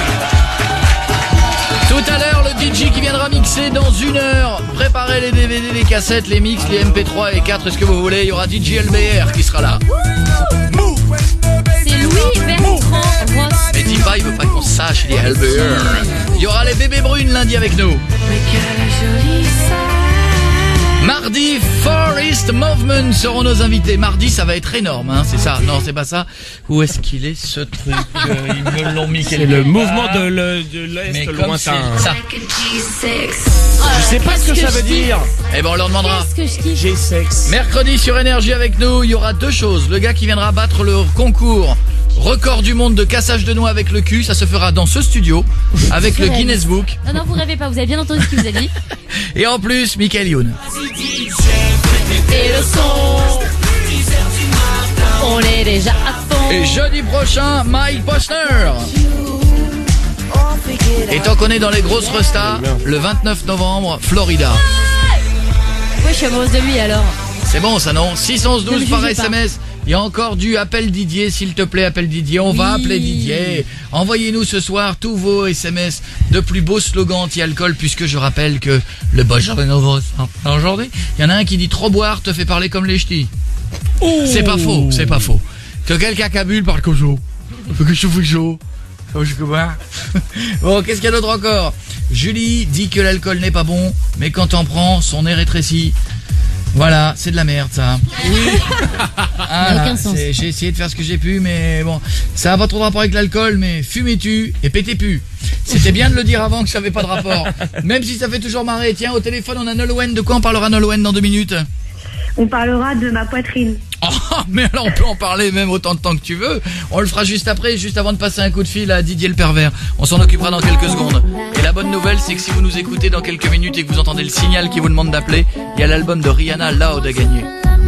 Tout à l'heure, le D J qui viendra mixer dans une heure. Préparez les D V D, les cassettes, les mix, les M P trois et quatre, est-ce que vous voulez. Il y aura D J L B R qui sera là. C'est Louis Bertrand Ross. Mais dis pas, il veut pas qu'on sache, il est L B R. Il y aura les bébés brunes lundi avec nous. Mardi, Forest Movement seront nos invités. Mardi, ça va être énorme, hein, c'est ça. Non, c'est pas ça. Où est-ce qu'il est, ce truc? Euh, Ils me l'ont mis C'est quelque le part. mouvement de le- de Mais l'Est comme lointain. c'est ça. Je sais pas ce que ça veut dire. Eh ben, on leur demandera. Qu'est-ce que je kiffe. J'ai sexe. Mercredi sur Énergie avec nous, il y aura deux choses. Le gars qui viendra battre le concours record du monde de cassage de noix avec le cul, ça se fera dans ce studio avec le Guinness Book. Non, non, vous rêvez pas, vous avez bien entendu ce qu'il vous a dit. Et en plus, Michael Youn. Et le son. On est déjà à fond. Et jeudi prochain, Mike Posner. Et tant qu'on est dans les grosses restas, le vingt-neuf novembre, Florida. Ouais, je suis amoureuse de lui alors. C'est bon ça non? six, onze, Ne douze me par jugez S M S. Il y a encore du appel Didier, s'il te plaît, appel Didier. On oui. va appeler Didier. Envoyez-nous ce soir tous vos S M S de plus beaux slogans anti-alcool, puisque je rappelle que le Bonjour de Nouveau aujourd'hui, il y en a un qui dit trop boire te fait parler comme les ch'tis. Oh. C'est pas faux, c'est pas faux. Que quelqu'un cabule parle comme chaud. Faut que je fous chaud. Faut que je boire. Bon, qu'est-ce qu'il y a d'autre encore? Julie dit que l'alcool n'est pas bon, mais quand t'en prends, son nez rétrécit. Voilà, c'est de la merde ça. Oui. Ah, là, c'est, j'ai essayé de faire ce que j'ai pu, mais bon, ça a pas trop de rapport avec l'alcool, mais fumez-tu et pétez-pu. C'était bien de le dire avant que ça avait pas de rapport. Même si ça fait toujours marrer. Tiens, au téléphone, on a Nolwenn. De quoi on parlera Nolwenn dans deux minutes? On parlera de ma poitrine. Oh, mais alors on peut en parler même autant de temps que tu veux. On le fera juste après, juste avant de passer un coup de fil à Didier le pervers. On s'en occupera dans quelques secondes. Et la bonne nouvelle, c'est que si vous nous écoutez dans quelques minutes et que vous entendez le signal qui vous demande d'appeler, il y a l'album de Rihanna, Loud, à gagner.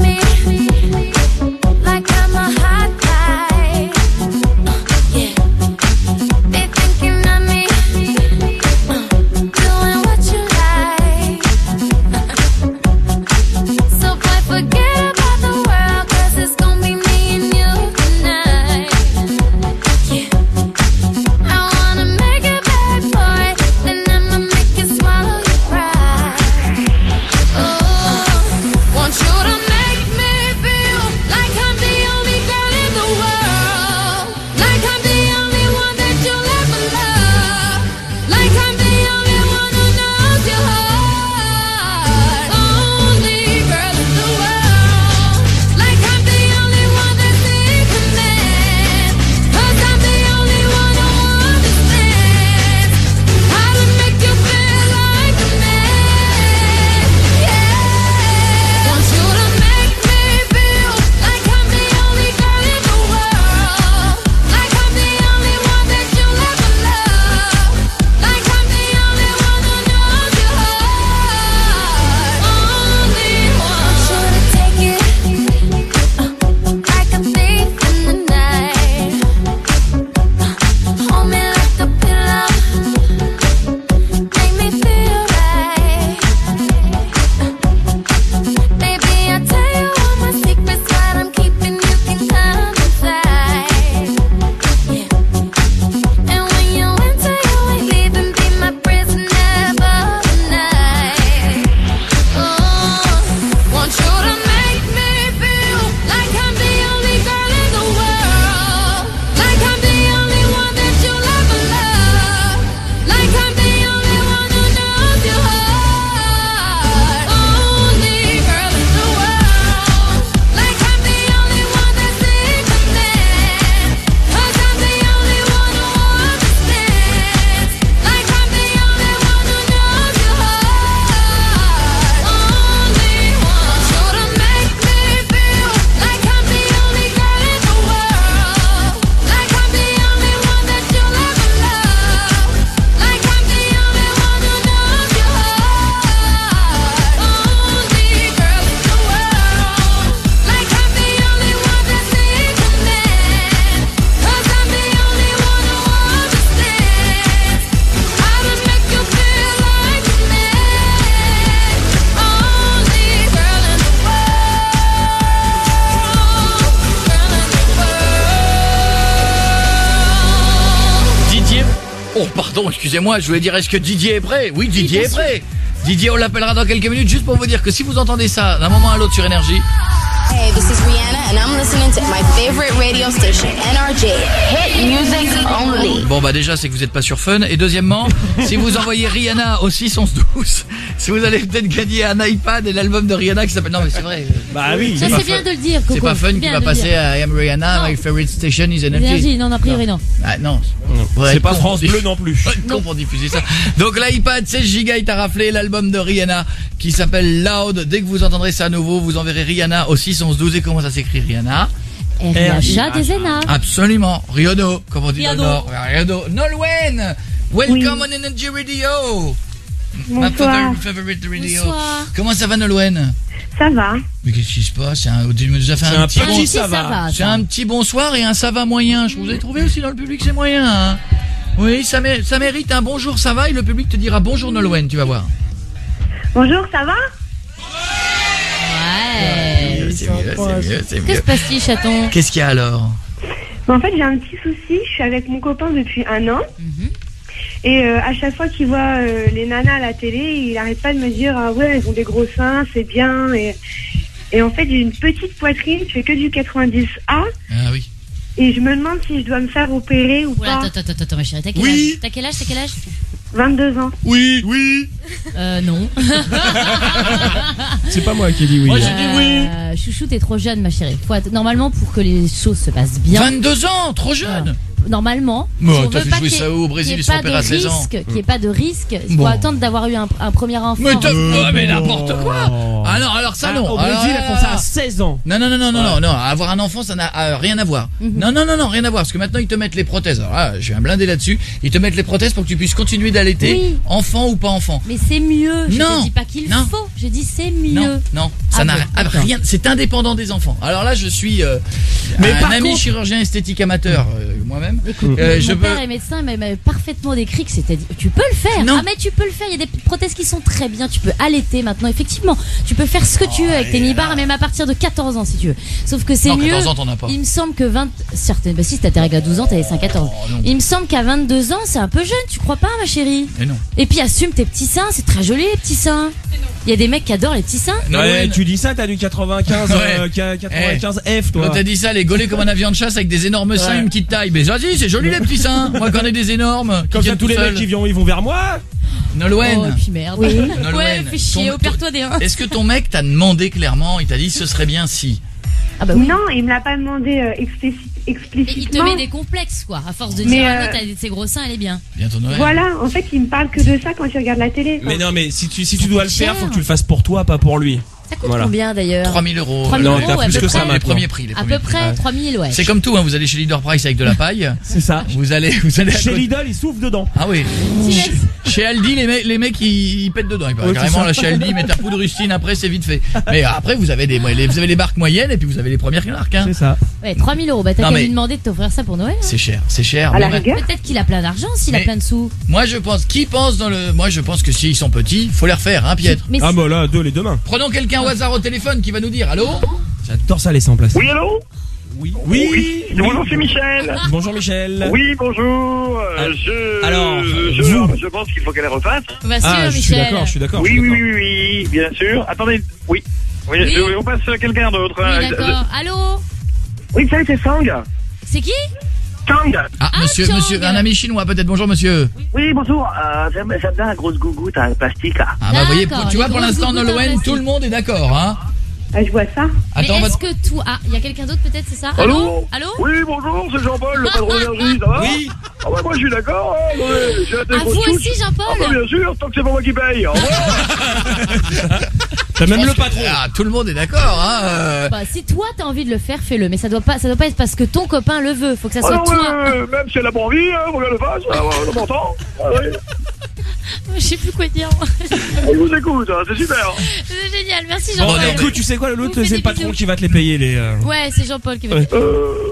Pardon, excusez-moi, je voulais dire, est-ce que Didier est prêt? Oui, Didier est prêt. Didier, on l'appellera dans quelques minutes, juste pour vous dire que si vous entendez ça d'un moment à l'autre sur Énergie. Hey, this is Rihanna and I'm listening to my favorite radio station, N R J. Hit music only. Bon bah déjà c'est que vous êtes pas sur Fun. Et deuxièmement, si vous envoyez Rihanna au six onze douze, si vous allez peut-être gagner un iPad et l'album de Rihanna qui s'appelle... Non mais c'est vrai. Bah oui. Ça c'est bien de le dire, Coco. C'est pas Fun qui va passer à I am Rihanna, non. My favorite station is N R J. Énergie, non, a priori non. Ah non. non. C'est pas France Bleu non plus. Con pour diffuser ça. Donc l'iPad seize gigas il t'a raflé l'album de Rihanna qui s'appelle Loud. Dès que vous entendrez ça à nouveau, vous enverrez Rihanna au six onze douze. Et comment ça s'écrit Rihanna? R I H A des Zena. Absolument. Rihanna, comme on dit Rihanna. dans le Nord. Rihanna. Nolwenn, welcome oui. on Energy Radio. Ma favorite radio. Bonsoir. Comment ça va Nolwenn? Ça va. Mais qu'est-ce qui se passe? C'est un, tu nous as fait un, un petit petit bon, ça va. C'est un petit bonsoir et un ça va moyen. Je vous ai trouvé aussi dans le public, c'est moyen. Hein. Oui, ça, mé- ça mérite un bonjour, ça va, et le public te dira bonjour Nolwenn, tu vas voir. Bonjour, ça va? Ouais. c'est mieux, c'est mieux, c'est Que mieux. se passe-t-il, chaton? Qu'est-ce qu'il y a alors? En fait, j'ai un petit souci. Je suis avec mon copain depuis un an. Mhm. Et euh, à chaque fois qu'il voit euh, les nanas à la télé, il arrête pas de me dire ah ouais, elles ont des gros seins, c'est bien. Et, et en fait, j'ai une petite poitrine, je fais que du quatre-vingt-dix A. Ah oui. Et je me demande si je dois me faire opérer ou Oula, pas. attends, attends, attends, ma chérie, t'as quel Oui. âge? T'as quel âge? T'as quel âge? vingt-deux ans. Oui, oui. Euh, non. C'est pas moi qui ai dit oui. Moi, j'ai dit oui. Euh, Chouchou, t'es trop jeune, ma chérie. Faut att- Normalement, pour que les choses se passent bien. vingt-deux ans, trop jeune. Normalement, Bon, si on t'as veut fait pas jouer qu'il y ait- ça où, au Brésil, qu'il y ait ils sont pas opérés à de seize ans. risque, qu'il n'y ait pas de risque, il Bon. faut attendre d'avoir eu un, un premier enfant. Mais t'as Euh, oh, mais bon. n'importe quoi. Ah non, alors ça Ah, non. au Alors, Brésil, là, elles font ça à seize ans. Non, non, non, non, non, non, non, avoir un enfant, ça n'a euh, rien à voir. Mhm. Non, non, non, non, rien à voir. Parce que maintenant, ils te mettent les prothèses. Alors là, je vais un blindé là-dessus. Ils te mettent les prothèses pour que tu puisses continuer d'allaiter, Oui. enfant ou pas enfant. Mais c'est mieux. Je Non. te dis pas qu'il Non. faut. Je dis c'est mieux. Non, non, ça Ah n'a bon, ah, d'accord. rien. C'est indépendant des enfants. Alors là, je suis euh, Mais un par ami contre- chirurgien esthétique amateur, euh, moi-même. Écoute, Euh, mon je père peux- est médecin, il m'avait parfaitement décrit que c'était. Tu peux le faire. Non. Ah mais tu peux le faire. Il y a des prothèses qui sont très bien. Tu peux allaiter maintenant. Effectivement, tu peux faire ce que tu veux avec tes nibards, même à partir de quatorze ans si tu veux. Sauf que c'est Non, mieux. quatorze ans, t'en as pas. Il me semble que vingt. Certes, bah si t'as tes règles à douze ans, t'as les cinq à quatorze. Oh, non. Il me semble qu'à vingt-deux ans, c'est un peu jeune. Tu crois pas, ma chérie? Mais non. Et puis assume tes petits seins. C'est très joli les petits seins. Il y a des mecs qui adorent les petits seins. Non, Ouais, ouais, tu dis ça, t'as du quatre-vingt-quinze, Ouais. euh, quatre-vingt-quinze F, toi. Quand t'as dit ça, les gaulés comme un avion de chasse avec des énormes seins Ouais. et une petite taille. Mais vas-y, c'est joli les petits seins. Moi, quand on est des énormes, qui Comme ça, tiennent tous tout les mecs seuls. qui viennent, ils vont vers moi. Nolwenn. Oh, et puis merde. Oui. Nolwenn, Ouais, fais chier, ton- opère-toi des reins. Est-ce que ton mec t'a demandé clairement, il t'a dit ce serait bien si? Ah bah oui. Non, il me l'a pas demandé euh, explicite- Et il te explicitement. met des complexes, quoi. À force de Mais, dire, euh, ah non, t'as ses gros seins, elle est bien. Bientôt Noël. Voilà, en fait, il me parle que de ça quand il regarde la télé. Mais non, mais si tu, si tu dois le cher. faire, faut que tu le fasses pour toi, pas pour lui. Ça coûte Voilà. combien d'ailleurs? trois mille euros. trois mille Non, euros, t'as ouais, plus à peu que ça près. Les maintenant. premiers prix, les À premiers peu prix. près trois mille, ouais. C'est comme tout, hein, vous allez chez Leader Price avec de la paille. C'est ça. Vous allez, vous allez. à Chez côté- Lidl, ils soufflent dedans. Ah oui. Silex. Chez, chez Aldi, les mecs, les mecs, ils, ils pètent dedans. Ils paraît. Ouais, c'est Carrément, ça. là, chez Aldi, ils mettent un peu de rustine. Après, c'est vite fait. Mais après, vous avez des, les- vous avez les marques moyennes et puis vous avez les premières marques. Hein. C'est ça. Ouais, trois mille euros. Bah, t'as Non, qu'à mais- lui demander de t'offrir ça pour Noël. hein. C'est cher, c'est cher. À la Mais rigueur. Peut-être qu'il a plein d'argent s'il a Mais- plein de sous. moi, je pense, qui pense dans le, moi, je pense que s'ils sont petits, faut les refaire, hein, Pietre. Mais Ah si- bah là, deux les deux mains. Prenons quelqu'un au hasard au téléphone qui va nous dire, allô? J'adore ça laisser en place. Oui, allô? Oui. Oui. oui. Bonjour, c'est Michel. Bonjour Michel. Oui, bonjour. Euh, Ah, je, alors, je, vous- je pense qu'il faut qu'elle refasse. Bah, sûr, Ah, je suis Michel. d'accord, je suis d'accord. Oui, je suis oui, d'accord. oui, oui, oui, bien sûr. Attendez, oui. Oui, Oui. je- on passe à quelqu'un d'autre. Oui, Euh, d'accord. Allô? Oui, salut, c'est Sang. C'est qui? Sang. Ah, Ah, monsieur, Chang. monsieur, un ami chinois, peut-être. Bonjour, monsieur. Oui, bonjour. Euh, j'aime j'aime bien la grosse gougoute en plastique, là. Ah, bah, vous voyez, D'accord, tu vois, les pour grosses l'instant, gougoutes en Nolwenn, plastique. tout le monde est d'accord, hein? Ah, je vois ça. Attends, Mais est-ce votre- que tout. Ah, il y a quelqu'un d'autre peut-être, c'est ça? Allô? Allô? Oui, bonjour, c'est Jean-Paul, le patron d'énergie, ça va? Oui. Ah bah moi je suis d'accord, hein, attendez, j'ai la tête Ah, grosse vous touche. aussi, Ah bah Jean-Paul? bien sûr, tant que c'est pas moi qui paye. Au revoir. T'as même Je le pense que- patron. Ah, tout le monde est d'accord, hein? euh. Bah, si toi t'as envie de le faire, fais-le. Mais ça doit pas, ça doit pas être parce que ton copain le veut. Faut que ça Ah soit non, toi. ouais, ouais, même si elle a pas envie, hein, faut qu'elle le fasse, ah, ouais, on m'entend. Ah, oui. Je sais plus quoi dire. On vous écoute, hein, c'est super. C'est génial. Merci, Bon, Jean-Paul. écoute, tu sais quoi, le l'autre, Vous faites c'est le des patron bisous. qui va te les payer, les. euh, Ouais, c'est Jean-Paul qui va. Ouais. Euh...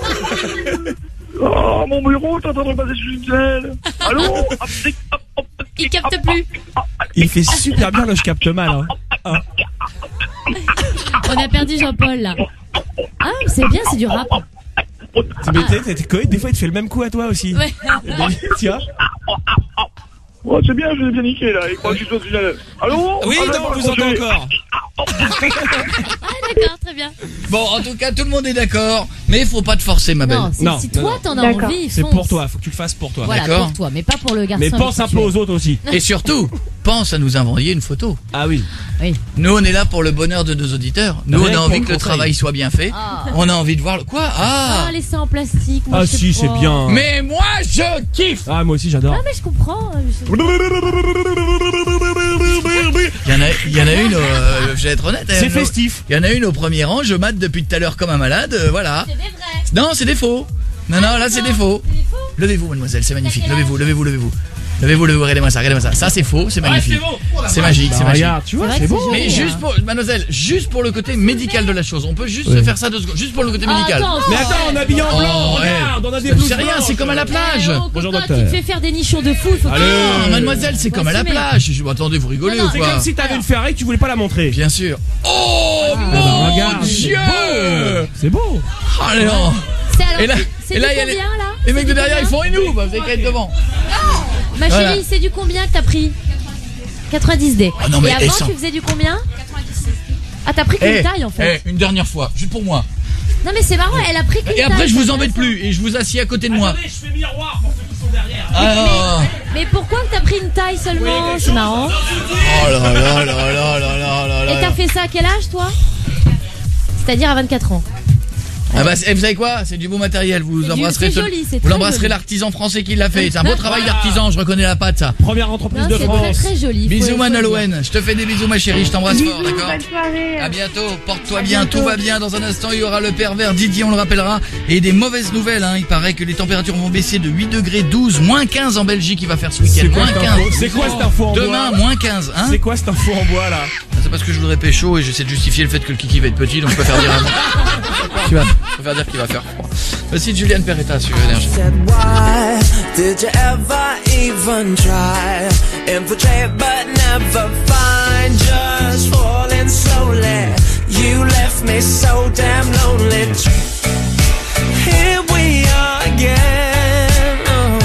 Oh, mon bureau, t'es en train de passer sur une tunnel. Allô? Hop, tic, hop, hop, Il capte plus. Il fait super bien, là, je capte mal. Hein. Ah. On a perdu Jean-Paul là. Ah, c'est bien, c'est du rap. Mais t'es- t'es- t'es correct, des fois, il te fait le même coup à toi aussi. Ouais. Tu vois? Oh, c'est bien, je l'ai bien niqué là, il croit que je suis sur une tunnel. Allô? Oui, Ah, non, pas on vous entend raccroché. encore. Ah, d'accord, très bien. Bon, en tout cas, tout le monde est d'accord, mais il faut pas te forcer, ma belle. Non, c'est- Non, si non, toi non. t'en as D'accord. envie, C'est fonce. pour toi, faut que tu le fasses pour toi. Voilà, D'accord. pour toi, mais pas pour le garçon. Mais avec pense qui un tu peu es. aux autres aussi. Et surtout, pense à nous envoyer une photo. Ah oui. Oui. Nous, on est là pour le bonheur de nos auditeurs. Nous, Rien on a que envie pour que le le conseil. travail soit bien fait. Ah. On a envie de voir le... Quoi? Ah, Ah! les seins en plastique. Moi, Ah je sais si, c'est pas. bien. Mais moi, je kiffe! Ah, moi aussi, j'adore. Ah, mais je comprends. je- Il y en a, il y en a une, au- euh, je vais être honnête. C'est euh, festif. Il y en a une au premier rang, je mate depuis tout à l'heure comme un malade, euh, voilà. C'est des vrais. Non, c'est des faux. Non, non, là, c'est des faux. C'est des faux. Levez-vous, mademoiselle, c'est magnifique. quel âge Levez-vous, levez-vous, levez-vous. Levez-vous, levez-vous, regardez-moi ça, regardez-moi ça. Ça c'est faux, c'est magnifique. Ouais, c'est bon. C'est magique, c'est Bah, magique. regarde, tu vois, c'est bon. Mais juste pour, mademoiselle, juste pour le côté médical de la chose, on peut juste Oui. se faire ça deux secondes, juste pour le côté médical. attends, Mais attends, on est habillé en blanc, Oh, regarde, ouais. on a des Ça blouses c'est rien, blanches. c'est comme à la plage. Oh, Bonjour, copain, docteur. tu te fais faire des nichons de fou, il faut Allez. pas. Ah, mademoiselle, c'est comme à la Voici, mais- plage. Je- attendez, vous rigolez Non, non, ou C'est quoi? comme si t'avais une Ferrari que tu voulais pas la montrer. Bien sûr. Oh Ah, bah, mon regarde, Dieu. C'est beau. Allez, non. C'est alors, Et là, c'est et là, du il y a les, combien, là les mecs C'est de du derrière, ils combien font et nous, bah, vous avez qu'à être devant. Ma Voilà. chérie, c'est du combien que t'as pris? quatre-vingt-dix D. Ah non, mais Et elles avant, sont- tu faisais du combien? Ah, t'as pris qu'une Eh, taille en fait. eh, une dernière fois, juste pour moi. Non, mais c'est marrant, elle a pris qu'une taille. Et après, je vous c'est embête intéressant. plus et je vous assieds à côté de moi. Attendez, je fais miroir pour ceux qui sont derrière. Ah, Mais pourquoi que t'as pris une taille seulement? C'est marrant. oh là là là là là là là là. Et t'as fait ça à quel âge, toi? C'est-à-dire à vingt-quatre ans. Ah bah, c'est- vous savez quoi? C'est du beau matériel. Vous C'est du- embrasserez, c'est ce- joli, c'est vous très l'embrasserez joli. l'artisan français qui l'a fait. C'est un beau travail Voilà. d'artisan. Je reconnais la patte, ça. Première entreprise Non, de c'est France. très très joli. faut- Bisous, faut man le dire. Nolwenn. Je te fais des bisous, ma chérie. Je t'embrasse Bisous, fort, d'accord? bonne soirée. À bientôt, porte-toi bien, tout va bien. Dans un instant, il y aura le pervers Didier, on le rappellera. Et des mauvaises nouvelles, hein. Il paraît que les températures vont baisser de huit degrés, douze, moins quinze en Belgique. Il va faire ce C'est week-end. quoi Moins cette quinze. info C'est quoi cette info en Demain, bois moins quinze, hein. C'est quoi cette info en bois là? C'est parce que je voudrais pécho et j'essaie de justifier le fait que le kiki va être petit, donc je préfère dire qu'il va, je préfère dire qu'il va faire froid. Voici Juliane Peretta sur Énergie. Said, why did you ever even try? Infiltrate but never find. Just falling slowly. You left me so damn lonely. Here we are again.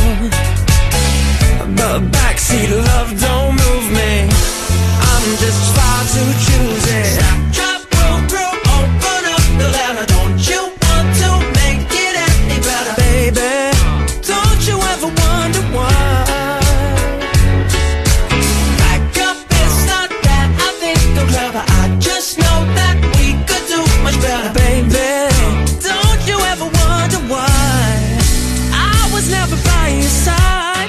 Oh. The backseat love don't move me. I'm just far too choosy. Drop, roll, through, open up the letter. Don't you want to make it any better, baby? Don't you ever wonder why? Back up, it's not that I think I'm clever. I just know that we could do much better, baby. Don't you ever wonder why I was never by your side?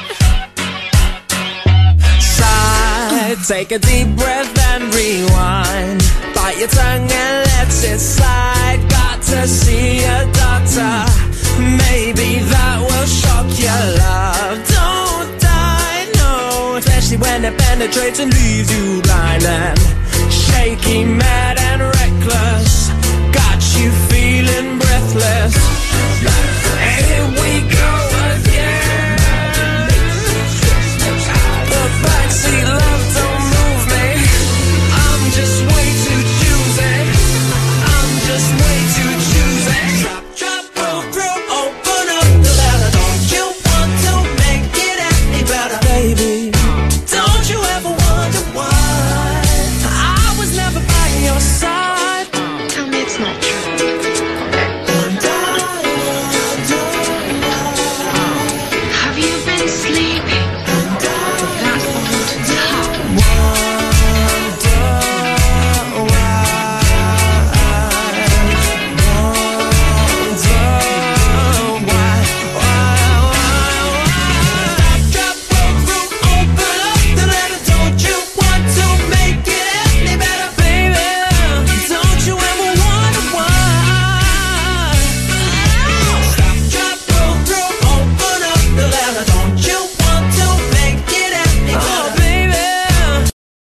Side, take a deep breath and rewind. Bite your tongue and let it slide. Got to see a doctor. Maybe that will shock your love. Don't die, no. Especially when it penetrates and leaves you blind and shaky, mad